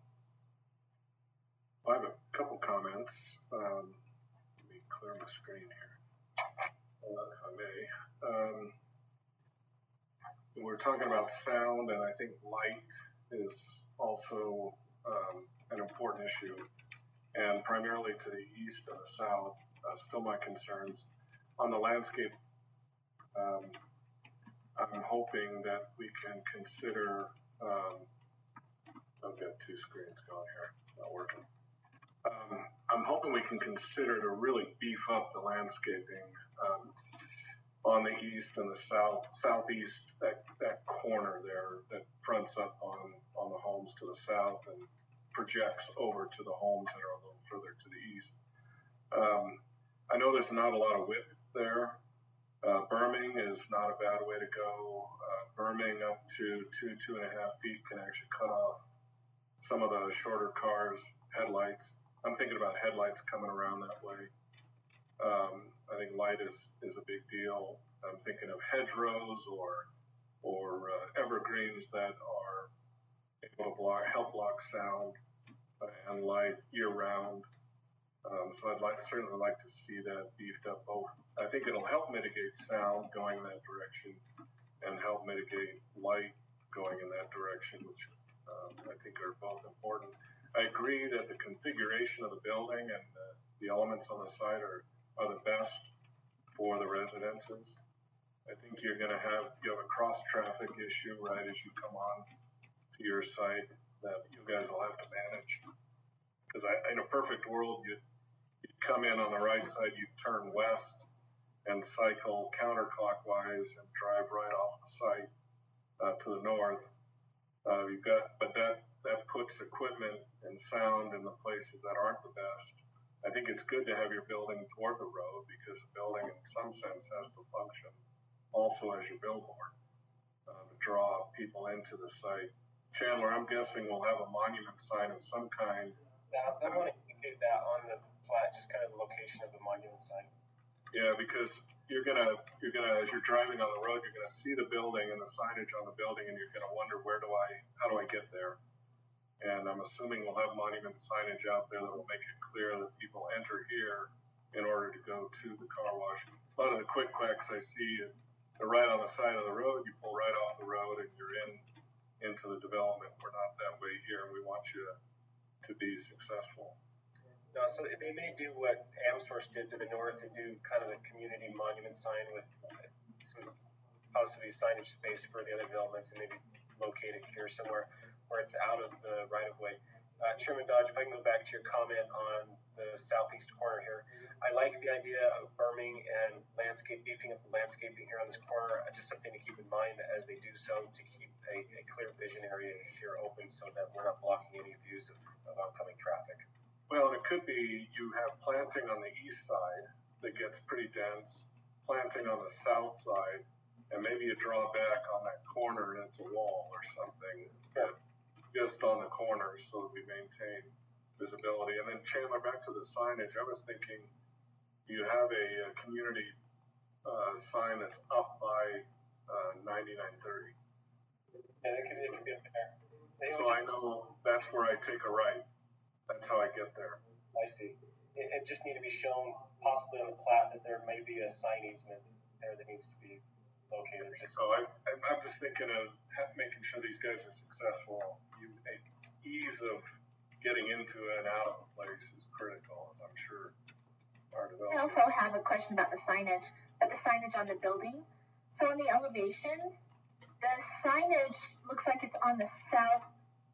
I have a couple comments. Let me clear my screen here, if I may. We're talking about sound, and I think light is also an important issue, and primarily to the east and the south. Still my concerns. On the landscape, I'm hoping that we can consider, I've got two screens going here, it's not working. I'm hoping we can consider to really beef up the landscaping on the east and the southeast, that corner there that fronts up on the homes to the south and projects over to the homes that are a little further to the east. I know there's not a lot of width there. Berming is not a bad way to go. Berming up to 2.5 feet can actually cut off some of the shorter cars' headlights. I'm thinking about headlights coming around that way. I think light is a big deal. I'm thinking of hedgerows or evergreens that are able to help block sound and light year round. So I'd certainly like to see that beefed up both. I think it'll help mitigate sound going in that direction and help mitigate light going in that direction, which I think are both important. I agree that the configuration of the building and the elements on the site are the best for the residences. I think you have a cross traffic issue right as you come on to your site that you guys will have to manage. Because in a perfect world, you'd come in on the right side, you'd turn west and cycle counterclockwise and drive right off the site to the north. But that puts equipment and sound in the places that aren't the best. I think it's good to have your building toward the road because the building in some sense has to function also as your billboard to draw people into the site. Chandler, I'm guessing we'll have a monument sign of some kind. Now, I want to indicate that on the plat, just kind of the location of the monument sign. Yeah, because you're gonna as you're driving on the road, you're gonna see the building and the signage on the building, and you're gonna wonder how do I get there? And I'm assuming we'll have monument signage out there that will make it clear that people enter here in order to go to the car wash. A lot of the quick quacks I see, they're right on the side of the road. You pull right off the road and you're into the development. We're not that way here, and we want you to be successful. No, so they may do what Amsource did to the north and do kind of a community monument sign with some possibly signage space for the other developments and maybe locate it here somewhere where it's out of the right of way. Chairman Dodge, if I can go back to your comment on the southeast corner here, I like the idea of berming and beefing up the landscaping here on this corner. Just something to keep in mind as they do so, to keep a clear vision area here open so that we're not blocking any views of oncoming traffic. Well, and it could be you have planting on the east side that gets pretty dense, planting on the south side, and maybe you draw back on that corner and it's a wall or something. Yeah. Just on the corners so that we maintain visibility. And then Chandler, back to the signage, I was thinking you have a community sign that's up by 9930. Yeah, it could be up there. So I know that's where I take a right. That's how I get there. I see. It just need to be shown possibly on the plat that there may be a sign easement there that needs to be located. So I'm just thinking of making sure these guys are successful. Ease of getting into and out of a place is critical, as I'm sure our I developers. also have a question about the signage, on the building. So on the elevations, the signage looks like it's on the south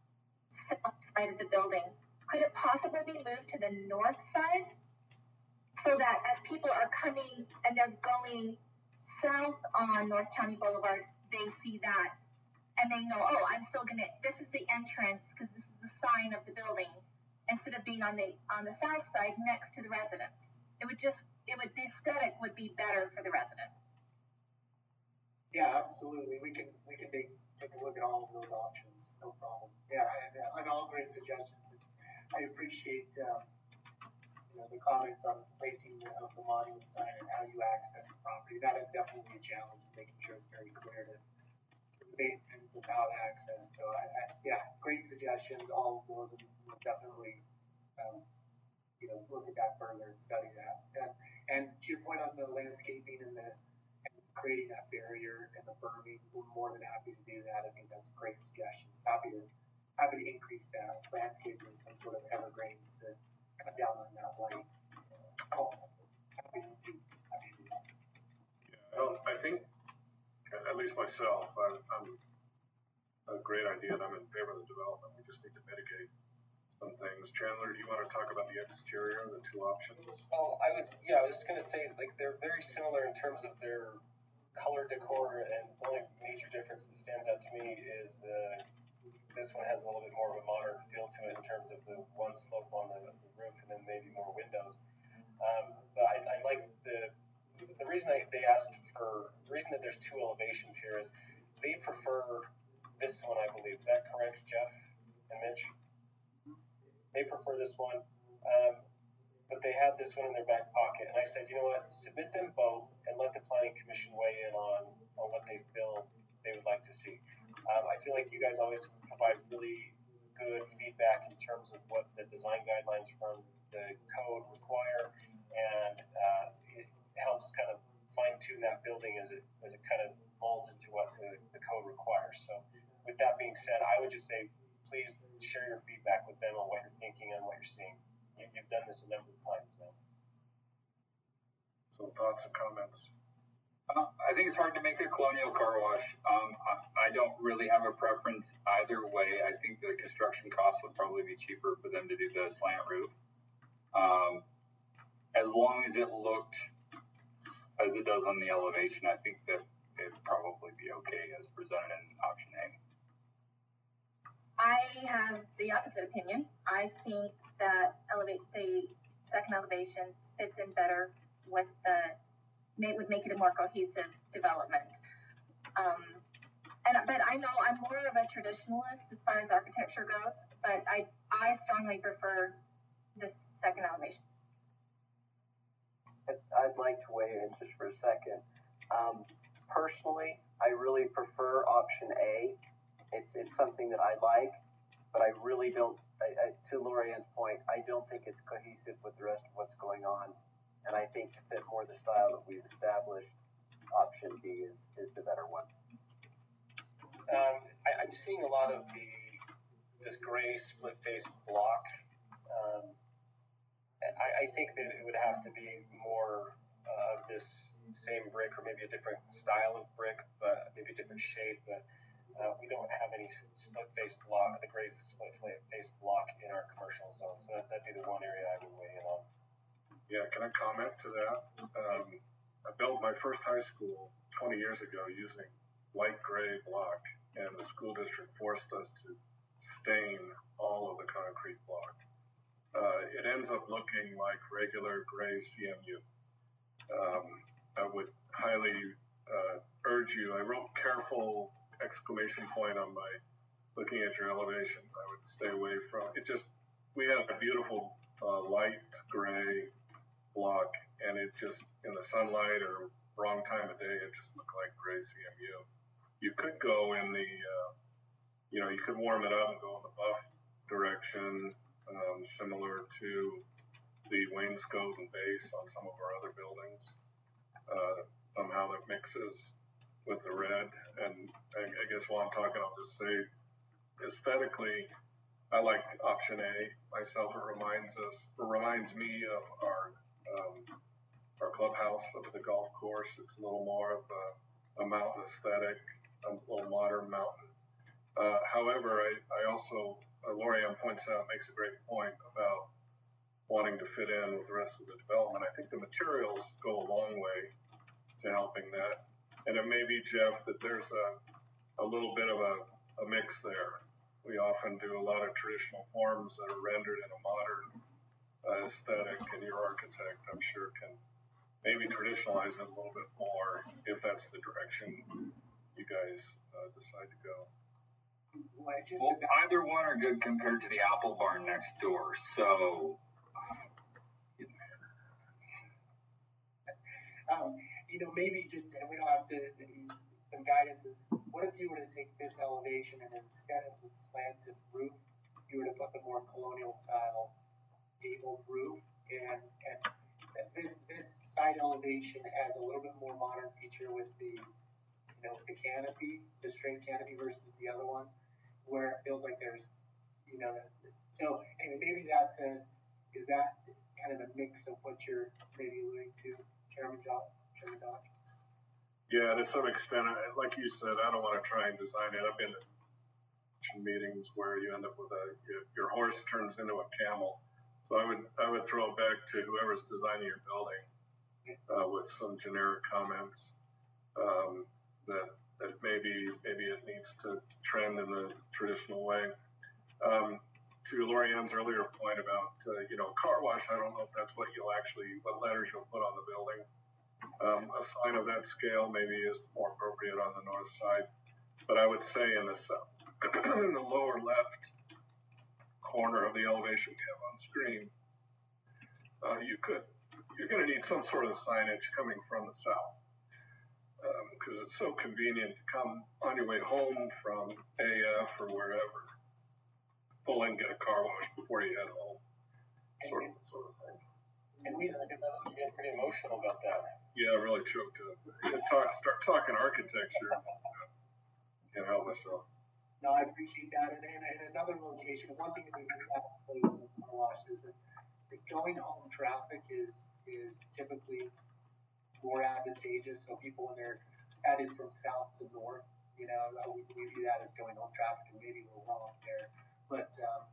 side of the building. Could it possibly be moved to the north side so that as people are coming and they're going south on North County Boulevard, they see that and they know, oh, this is the entrance because this is the sign of the building, instead of being on the south side next to the residents. The aesthetic would be better for the resident. Yeah, absolutely. We can take a look at all of those options. No problem. Yeah, and all great suggestions. I appreciate the comments on placing of the monument sign and how you access the property. That is definitely a challenge, making sure it's very clear to patrons of how to access. So great suggestions. All of those, and we'll definitely look at that further and study that. And to your point on the landscaping and creating that barrier and the berming, we're more than happy to do that. I think that's great suggestions. Happy to increase that landscaping with some sort of evergreens to cut down on that light. Happy to do that. Yeah, I think, at least myself, I'm a great idea, and I'm in favor of the development. We just need to mitigate some things. Chandler, do you want to talk about the exterior, the two options? Oh, I was just going to say, like, they're very similar in terms of their color decor, and the only major difference that stands out to me is this one has a little bit more of a modern feel to it in terms of the one slope on the roof and then maybe more windows. But I like the reason the reason that there's two elevations here is they prefer this one, I believe. Is that correct, Jeff and Mitch? They prefer this one, but they had this one in their back pocket. And I said, you know what, submit them both and let the Planning Commission weigh in on what they feel they would like to see. I feel like you guys always provide really good feedback in terms of what the design guidelines from the code require, and it helps kind of fine-tune that building as it kind of molds into what the code requires. So with that being said, I would just say, please share your feedback with them on what you're thinking and what you're seeing. You've done this a number of times now. So thoughts and comments? I think it's hard to make a colonial car wash. I don't really have a preference either way. I think the construction costs would probably be cheaper for them to do the slant roof. As long as it looked as it does on the elevation, I think that it would probably be okay as presented in option A. I have the opposite opinion. I think that the second elevation fits in better with would make it a more cohesive development. But I know I'm more of a traditionalist as far as architecture goes, but I strongly prefer this second elevation. I'd like to weigh in just for a second. Personally, I really prefer option A. It's something that I like, but I really don't, to Lorianne's point, I don't think it's cohesive with the rest of what's going on. And I think to fit more the style that we've established, option B is the better one. I'm seeing a lot of this gray split face block. I think that it would have to be more of this same brick, or maybe a different style of brick, but maybe a different shape. But we don't have any split-faced block, the gray split-faced block in our commercial zone. So that'd be the one area I would weigh in on. Yeah, can I comment to that? I built my first high school 20 years ago using light gray block, and the school district forced us to stain all of the concrete block. It ends up looking like regular gray CMU. I would highly urge you, I wrote careful exclamation point on my looking at your elevations. I would stay away from it. We had a beautiful light gray block, and it just, in the sunlight or wrong time of day, it just looked like gray CMU. You could go in the, you could warm it up and go in the buff direction, similar to the wainscot and base on some of our other buildings. Somehow that mixes with the red, and I guess while I'm talking, I'll just say, aesthetically, I like option A myself. It reminds me of our clubhouse of the golf course. It's a little more of a mountain aesthetic, a little modern mountain. However, I also, Lorianne points out, makes a great point about wanting to fit in with the rest of the development. I think the materials go a long way to helping that. And it may be, Jeff, that there's a little bit of a mix there. We often do a lot of traditional forms that are rendered in a modern aesthetic, and your architect, I'm sure, can maybe traditionalize it a little bit more if that's the direction you guys decide to go. Well, either one are good compared to the apple barn next door. So, maybe just, and we don't have to, some guidance is, what if you were to take this elevation and instead of the slanted roof, you were to put the more colonial style gabled roof, and this side elevation has a little bit more modern feature with the canopy, the straight canopy versus the other one, where it feels like there's, so anyway, maybe is that kind of the mix of what you're maybe alluding to, Chairman Dodge? Yeah, to some extent, like you said, I don't want to try and design it. I've been in meetings where you end up with your horse turns into a camel. So I would throw it back to whoever's designing your building with some generic comments that maybe it needs to trend in the traditional way. To Lorianne's earlier point about car wash, I don't know if that's what letters you'll put on the building. A sign of that scale maybe is more appropriate on the north side, but I would say in the lower left corner of the elevation we have on screen, you're going to need some sort of signage coming from the south, because it's so convenient to come on your way home from AF or wherever, pull in, get a car wash before you head home, sort of thing. And we are getting pretty emotional about that. Yeah, I really choked up. Start talking architecture. Can't help myself. No, I appreciate that. And another location, one thing that we have to place in the car wash is that the going home traffic is typically more advantageous. So people, when they're headed from south to north, we view that as going home traffic, and maybe we're wrong there. But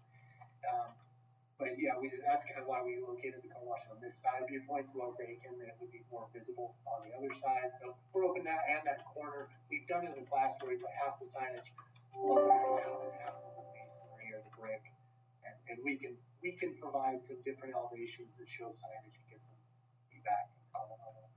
yeah, that's kind of why we located the car wash on this side. Viewpoint's well taken, that it would be more visible on the other side. So we're open that and that corner. We've done it in the past where we put half the signage on the walls and half of the masonry or the brick, and we can provide some different elevations that show signage and get some feedback and comment on it.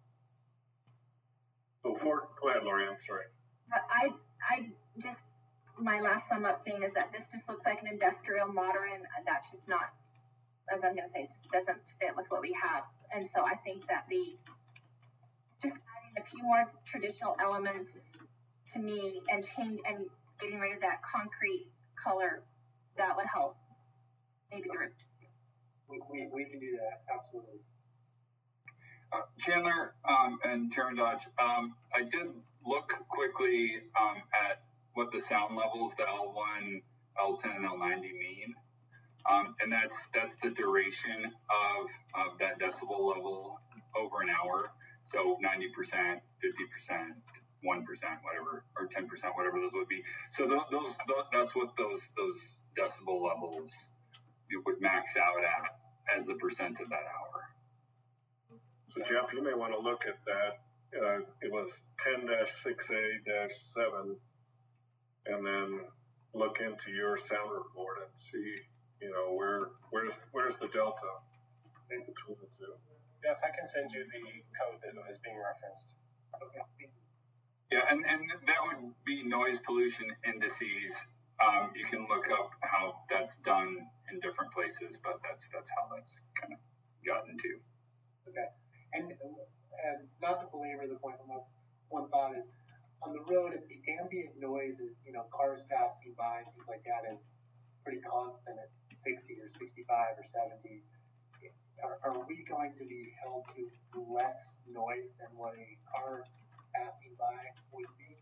Go ahead, Lori. I'm sorry. I just, my last sum up thing is that this just looks like an industrial modern, and that's just not, as I'm going to say, it just doesn't fit with what we have. And so I think that just adding a few more traditional elements to me and getting rid of that concrete color, that would help. Maybe the roof. We can do that, absolutely. Chandler and Chairman Dodge, I did look quickly at what the sound levels, the L1, L10, and L90 mean. And that's the duration of that decibel level over an hour. So 90%, 50%, 1%, whatever, or 10%, whatever those would be. So that's what those decibel levels it would max out at as a percent of that hour. So Jeff, you may want to look at that. It was 10-6A-7, and then look into your sound report and see, where's the delta in between the two. Yeah, if I can send you the code that is being referenced. Okay. Yeah, and that would be noise pollution indices. You can look up how that's done in different places, but that's how that's kind of gotten to. Okay. And not to belabor the point, one thought is on the road, if the ambient noise is, cars passing by and things like that is pretty constant at 60 or 65 or 70, are we going to be held to less noise than what a car passing by would be?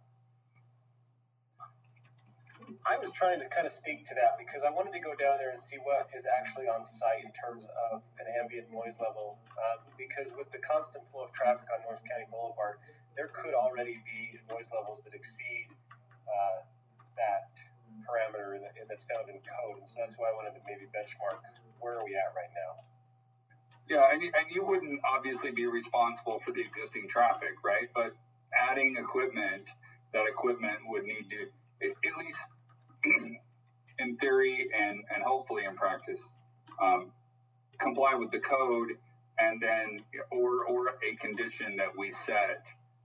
I was trying to kind of speak to that because I wanted to go down there and see what is actually on site in terms of an ambient noise level. Because with the constant flow of traffic on North County Boulevard, there could already be noise levels that exceed that parameter that's found in code. And so that's why I wanted to maybe benchmark where are we at right now. Yeah, and you wouldn't obviously be responsible for the existing traffic, right? But adding equipment, that equipment would need to, at least in theory and hopefully in practice, comply with the code, and then or a condition that we set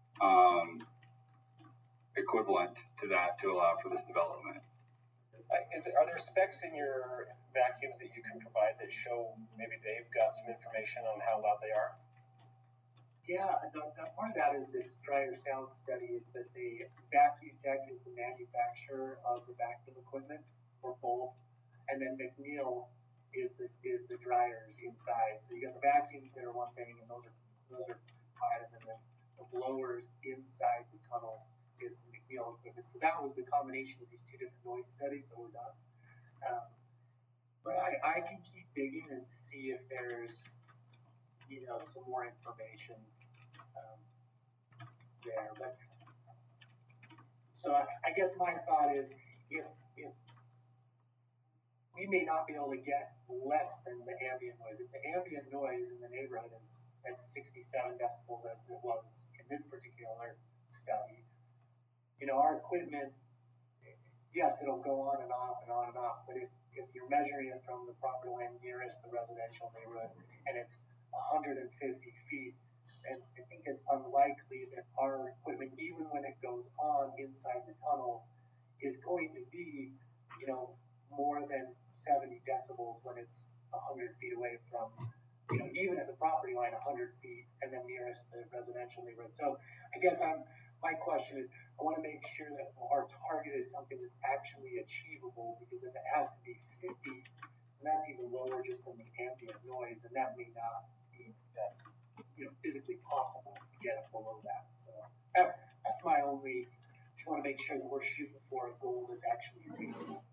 equivalent to that to allow for this development. Are there specs in your vacuums that you can provide that show maybe they've got some information on how loud they are? Yeah, the part of that is this dryer sound study is that the Vacuum Tech is the manufacturer of the vacuum equipment for both, and then McNeil is the dryers inside. So you got the vacuums that are one thing, and those are provided, and then the blowers inside the tunnel is the McNeil equipment. So that was the combination of these two different noise studies that were done. But I can keep digging and see if there's some more information there. But so I guess my thought is if we may not be able to get less than the ambient noise. If the ambient noise in the neighborhood is at 67 decibels as it was in this particular study, our equipment, yes, it'll go on and off and on and off, but if you're measuring it from the property line nearest the residential neighborhood and it's 150 feet, and I think it's unlikely that our equipment, even when it goes on inside the tunnel, is going to be, more than 70 decibels when it's 100 feet away from, even at the property line, 100 feet, and then nearest the residential neighborhood. So I guess my question is, I want to make sure that our target is something that's actually achievable, because if it has to be 50, and that's even lower just than the ambient noise, and that may not be physically possible to get it below that. So that's my only, just want to make sure that we're shooting for a goal that's actually attainable.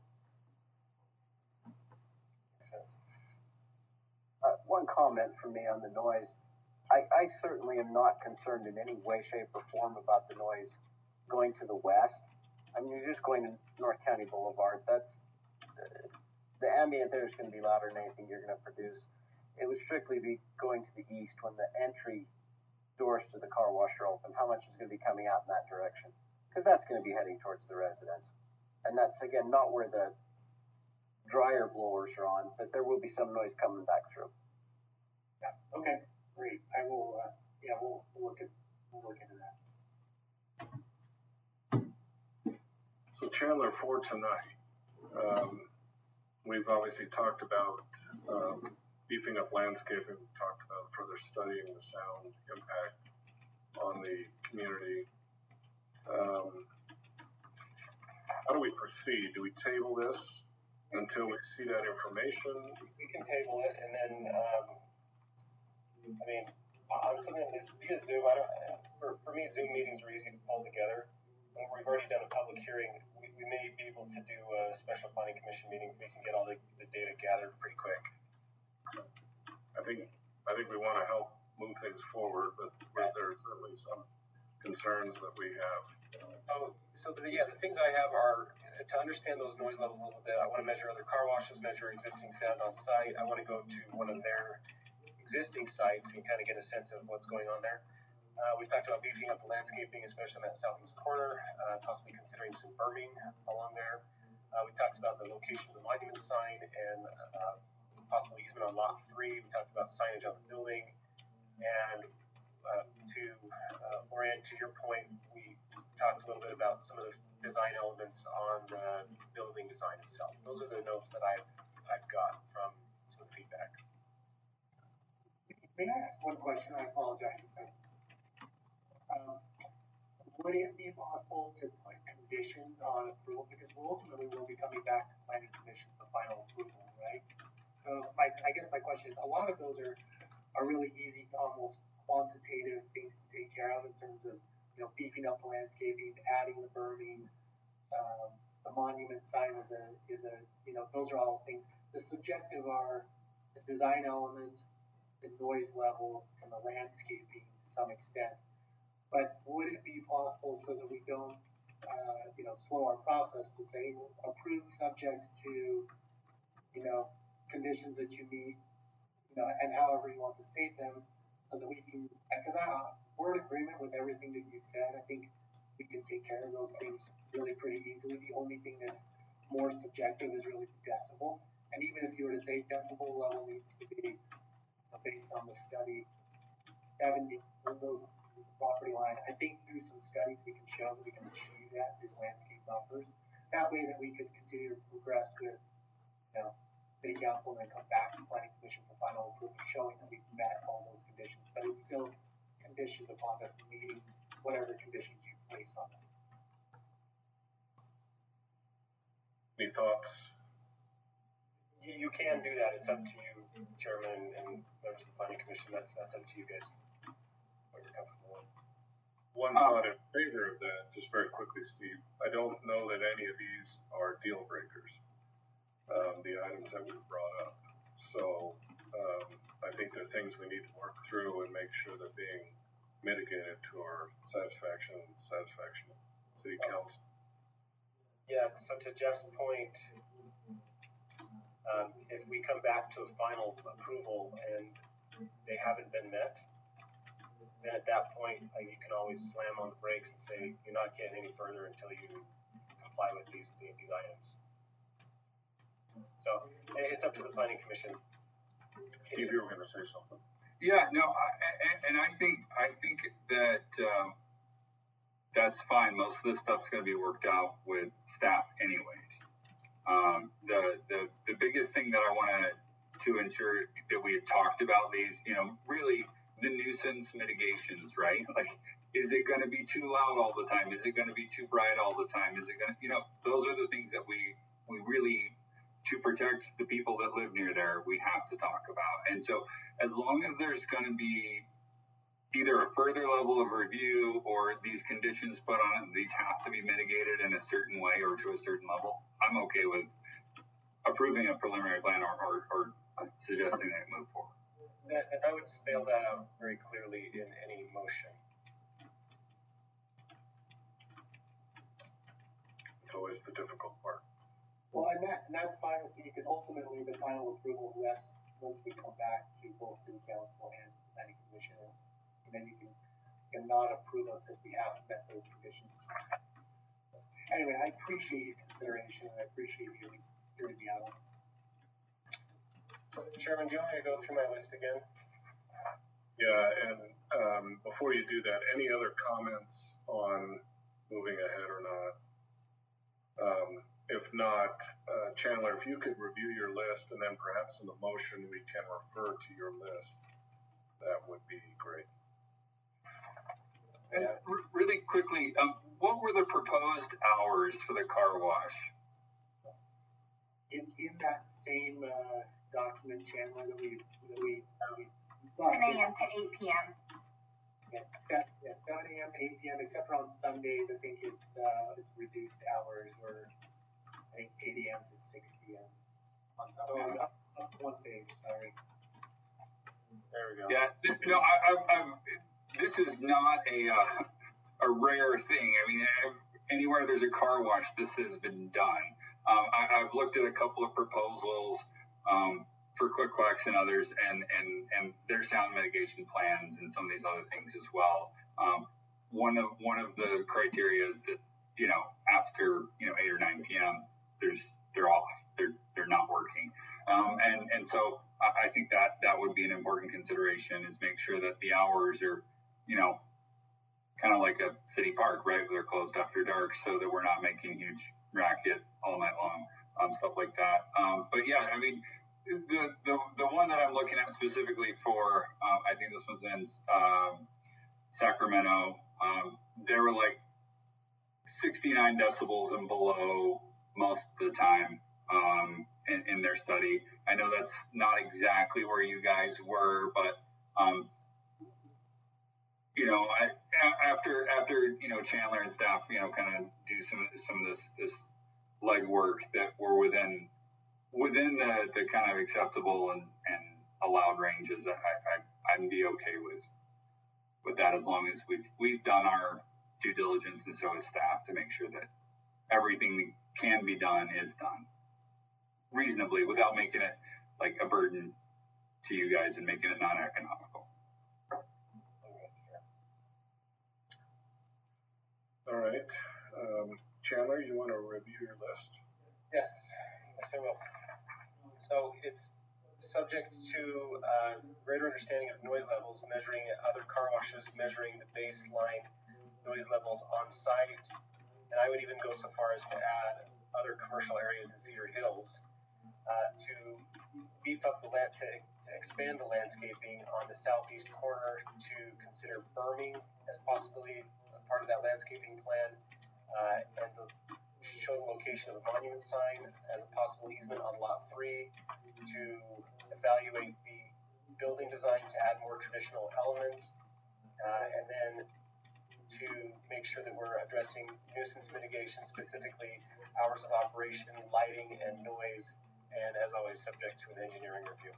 One comment from me on the noise. I certainly am not concerned in any way, shape, or form about the noise going to the west. I mean, you're just going to North County Boulevard. That's the ambient there is going to be louder than anything you're going to produce. It would strictly be going to the east when the entry doors to the car wash are open. How much is going to be coming out in that direction? Because that's going to be heading towards the residence. And that's, again, not where the dryer blowers are on, but there will be some noise coming back through. Yeah. Okay. Great. I will. We'll look into that. So Chandler, for tonight, we've obviously talked about beefing up landscaping. We've talked about further studying the sound impact on the community. How do we proceed? Do we table this until we see that information? We can table it, and then on something like this via Zoom, for me, Zoom meetings are easy to pull together. We've already done a public hearing. We may be able to do a special planning commission meeting. We can get all the data gathered pretty quick. I think we want to help move things forward, but there are certainly some concerns that we have. The things I have are to understand those noise levels a little bit. I want to measure other car washes, measure existing sound on site. I want to go to one of their existing sites and kind of get a sense of what's going on there. We talked about beefing up the landscaping, especially on that southeast corner, possibly considering some berming along there. We talked about the location of the monument sign and some possible easement on lot 3. We talked about signage on the building. And to orient to your point, we talked a little bit about some of the design elements on the building design itself. Those are the notes that I've got from some feedback. May I ask one question? I apologize. Would it be possible to put conditions on approval? Because ultimately we'll be coming back to planning commission for final approval, right? So I guess my question is, a lot of those are really easy, almost quantitative things to take care of in terms of, beefing up the landscaping, adding the berming, the monument sign is a, those are all things. The subjective are the design element, the noise levels, and the landscaping to some extent. But would it be possible so that we don't, slow our process to say approved subject to, conditions that you meet, and however you want to state them, so that we can, because we're in agreement with everything that you've said. I think we can take care of those things really pretty easily. The only thing that's more subjective is really decibel. And even if you were to say decibel level needs to be based on the study, 70 of those property line, I think through some studies we can show that we can achieve that through landscape buffers. That way that we could continue to progress with, city council and then come back to planning commission for final approval, showing that we've met all those conditions. But it's still conditioned upon us meeting whatever conditions you place on us. Any thoughts? You can do that. It's up to you, Chairman and members of the planning commission. That's up to you guys. What you're comfortable with. One thought in favor of that, just very quickly, Steve. I don't know that any of these are deal breakers. The items that we brought up. So I think there are things we need to work through and make sure they're being mitigated to our satisfaction and satisfaction of city council. Yeah, so to Jeff's point, if we come back to a final approval and they haven't been met, then at that point you can always slam on the brakes and say you're not getting any further until you comply with these items. So it's up to the planning commission. Steve, you were going to say something. Yeah, no, I think that that's fine. Most of this stuff's going to be worked out with staff, anyways. The biggest thing that I want to ensure that we had talked about these, really the nuisance mitigations, right? Like, is it going to be too loud all the time? Is it going to be too bright all the time? Is it going to, those are the things that we really, to protect the people that live near there, we have to talk about. And so as long as there's going to be either a further level of review or these conditions put on it, these have to be mitigated in a certain way or to a certain level, I'm okay with approving a preliminary plan or suggesting that it move forward. And I would spell that out very clearly in any motion. It's always the difficult part. Well, and that's fine with me, because ultimately the final approval rests once we come back to both city council and planning commission, and then you can not approve us if we haven't met those conditions. Anyway, I appreciate your consideration, and I appreciate you hearing me out on this. So, Chairman, do you want me to go through my list again? Yeah, and before you do that, any other comments on moving ahead or not? If not, Chandler, if you could review your list and then perhaps in the motion we can refer to your list, that would be great. And really quickly, what were the proposed hours for the car wash? It's in that same document, Chandler, that we 10 a.m. to 8 p.m. Yeah, 7 a.m. to 8 p.m. except for on Sundays. I think it's reduced hours where I think 8 a.m. to 6 p.m. on Sunday. Up one page, sorry. There we go. Yeah, no, I'm this is not a rare thing. I mean, anywhere there's a car wash, this has been done. I've looked at a couple of proposals for Quick Wax and others, and their sound mitigation plans and some of these other things as well. One of the criteria is that after 8 or 9 p.m. they're off. They're not working. And so I think that would be an important consideration, is make sure that the hours are kind of like a city park, right? They're closed after dark, so that we're not making huge racket all night long, stuff like that. But yeah, I mean, the one that I'm looking at specifically for, I think this one's in Sacramento. They were like 69 decibels and below most of the time in their study. I know that's not exactly where you guys were, but after Chandler and staff kind of do some of this legwork, that we're within the kind of acceptable and allowed ranges, I'd be okay with that, as long as we've done our due diligence, and so is staff, to make sure that everything that can be done is done reasonably, without making it like a burden to you guys and making it non-economical. All right. Chandler, you want to review your list? Yes, I will. So it's subject to greater understanding of noise levels, measuring other car washes, measuring the baseline noise levels on site, and I would even go so far as to add other commercial areas in Cedar Hills to beef up the land, to expand the landscaping on the southeast corner, to consider berming as possibly part of that landscaping plan, and show the location of a monument sign as a possible easement on lot 3, to evaluate the building design to add more traditional elements, and then to make sure that we're addressing nuisance mitigation, specifically hours of operation, lighting, and noise, and as always, subject to an engineering review.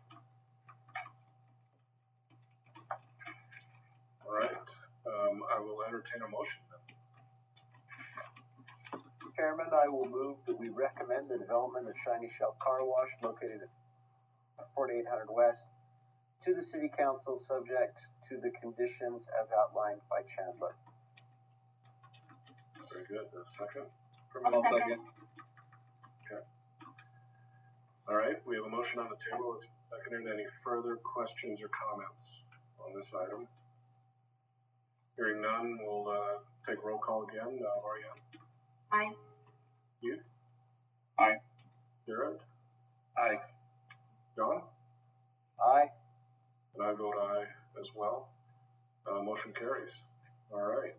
All right. I will entertain a motion then. Chairman, I will move that we recommend the development of Shiny Shell Car Wash located at 4800 West to the City Council, subject to the conditions as outlined by Chandler. Very good. A second? I'll second. Okay. All right. We have a motion on the table. It's seconded. Any further questions or comments on this item? Hearing none, we'll take roll call again. Marianne? Aye. You? Aye. Jared? Aye. John? Aye. And I vote aye as well. Motion carries. All right.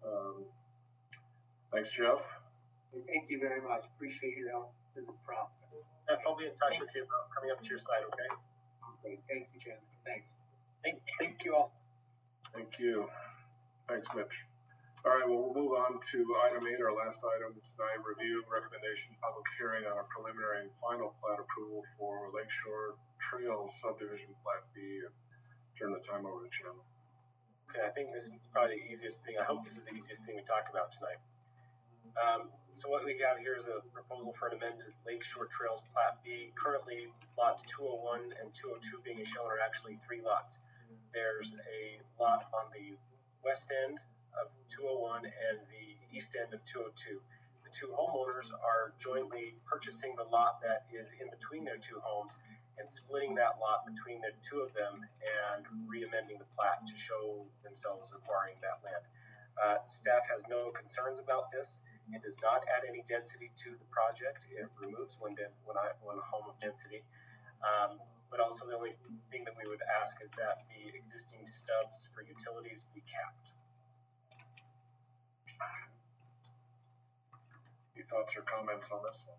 Thanks, Jeff. Thank you very much. Appreciate your help through this process. Jeff, I'll be in touch with you about coming up to your site, okay? Great. Thank you, Chairman. Thanks. Thank you all. Thank you. Thanks, Mitch. All right, well, we'll move on to item 8, our last item tonight, review and recommendation public hearing on a preliminary and final plat approval for Lakeshore Trails subdivision plat B. Turn the time over to Chandler. Okay, I think this is probably the easiest thing. I hope this is the easiest thing we talk about tonight. So what we have here is a proposal for an amended Lakeshore Trails Plat B. Currently, lots 201 and 202 being shown are actually 3 lots. There's a lot on the west end of 201 and the east end of 202. The 2 homeowners are jointly purchasing the lot that is in between their 2 homes and splitting that lot between the 2 of them and re-amending the plat to show themselves acquiring that land. Staff has no concerns about this. It does not add any density to the project. It removes one home of density. But also the only thing that we would ask is that the existing stubs for utilities be capped. Any thoughts or comments on this one?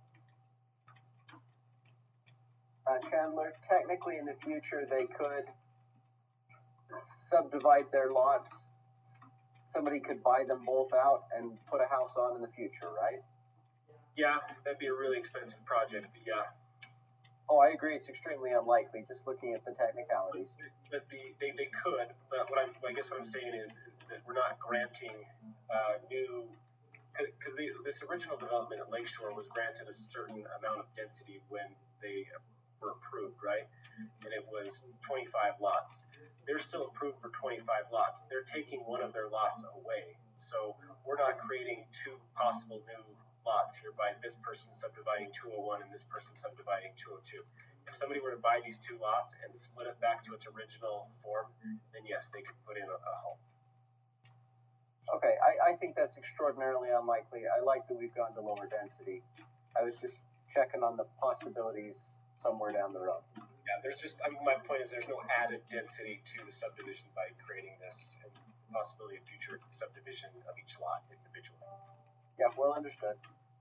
Chandler, technically in the future they could subdivide their lots. Somebody could buy them both out and put a house on in the future, right? Yeah, that'd be a really expensive project, but yeah. Oh, No, I agree. It's extremely unlikely. Just looking at the technicalities. But they could. But I guess what I'm saying is that we're not granting new, because this original development at Lakeshore was granted a certain amount of density when they were approved, right? And it was 25 lots. They're still approved for 25 lots. They're taking one of their lots away. So we're not creating two possible new lots here by this person subdividing 201 and this person subdividing 202. If somebody were to buy these two lots and split it back to its original form, then yes, they could put in a home. Okay, I think that's extraordinarily unlikely. I like that we've gone to lower density. I was just checking on the possibilities somewhere down the road. Yeah, there's just, my point is there's no added density to the subdivision by creating this and possibility of future subdivision of each lot individually. Yeah, well understood.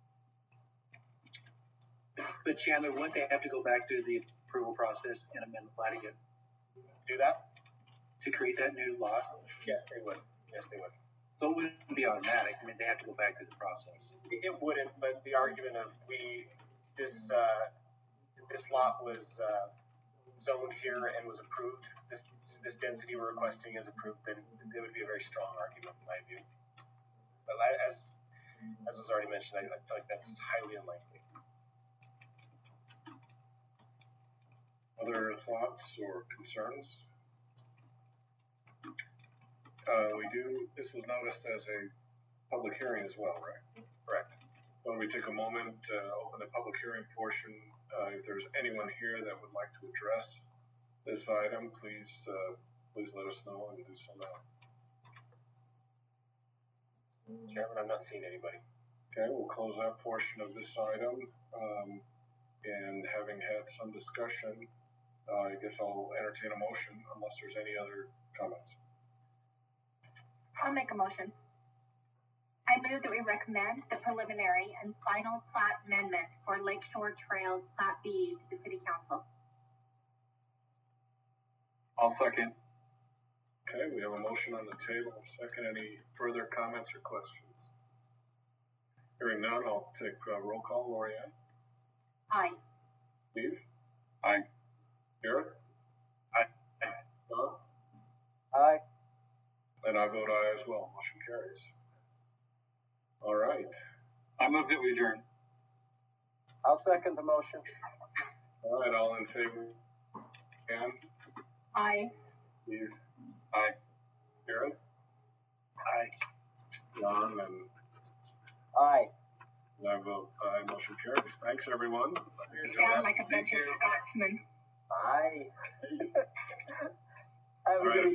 But Chandler, wouldn't they have to go back to the approval process and amend the plat again Do that? to create that new lot? Yes, they would. Yes, they would. So it wouldn't be automatic. I mean, they have to go back to the process. It wouldn't, but the argument of this lot was zoned here and was approved. This density we're requesting is approved. Then it would be a very strong argument in my view. But as was already mentioned, I feel like that's highly unlikely. Other thoughts or concerns? This was noticed as a public hearing as well, right? Correct. Why don't we take a moment to open the public hearing portion? If there's anyone here that would like to address this item, please let us know and do so now. Chairman, I'm not seeing anybody. Okay, we'll close that portion of this item. And having had some discussion, I guess I'll entertain a motion unless there's any other comments. I'll make a motion. I move that we recommend the preliminary and final plat amendment for Lakeshore Trails Plat B to the City Council. I'll second. Okay, we have a motion on the table. Second, any further comments or questions? Hearing none, I'll take roll call. Lorianne? Aye. Steve? Aye. Garrett? Aye. Don? Aye. And I vote aye as well. Motion carries. All right. I move that we adjourn. I'll second the motion. All right, all in favor? Ann? Aye. Steve? Aye. Garrett? Aye. Don? And Aye. I vote aye. Motion carries. Thanks, everyone. You sound like a bunch of Scotsmen. Aye. Have a good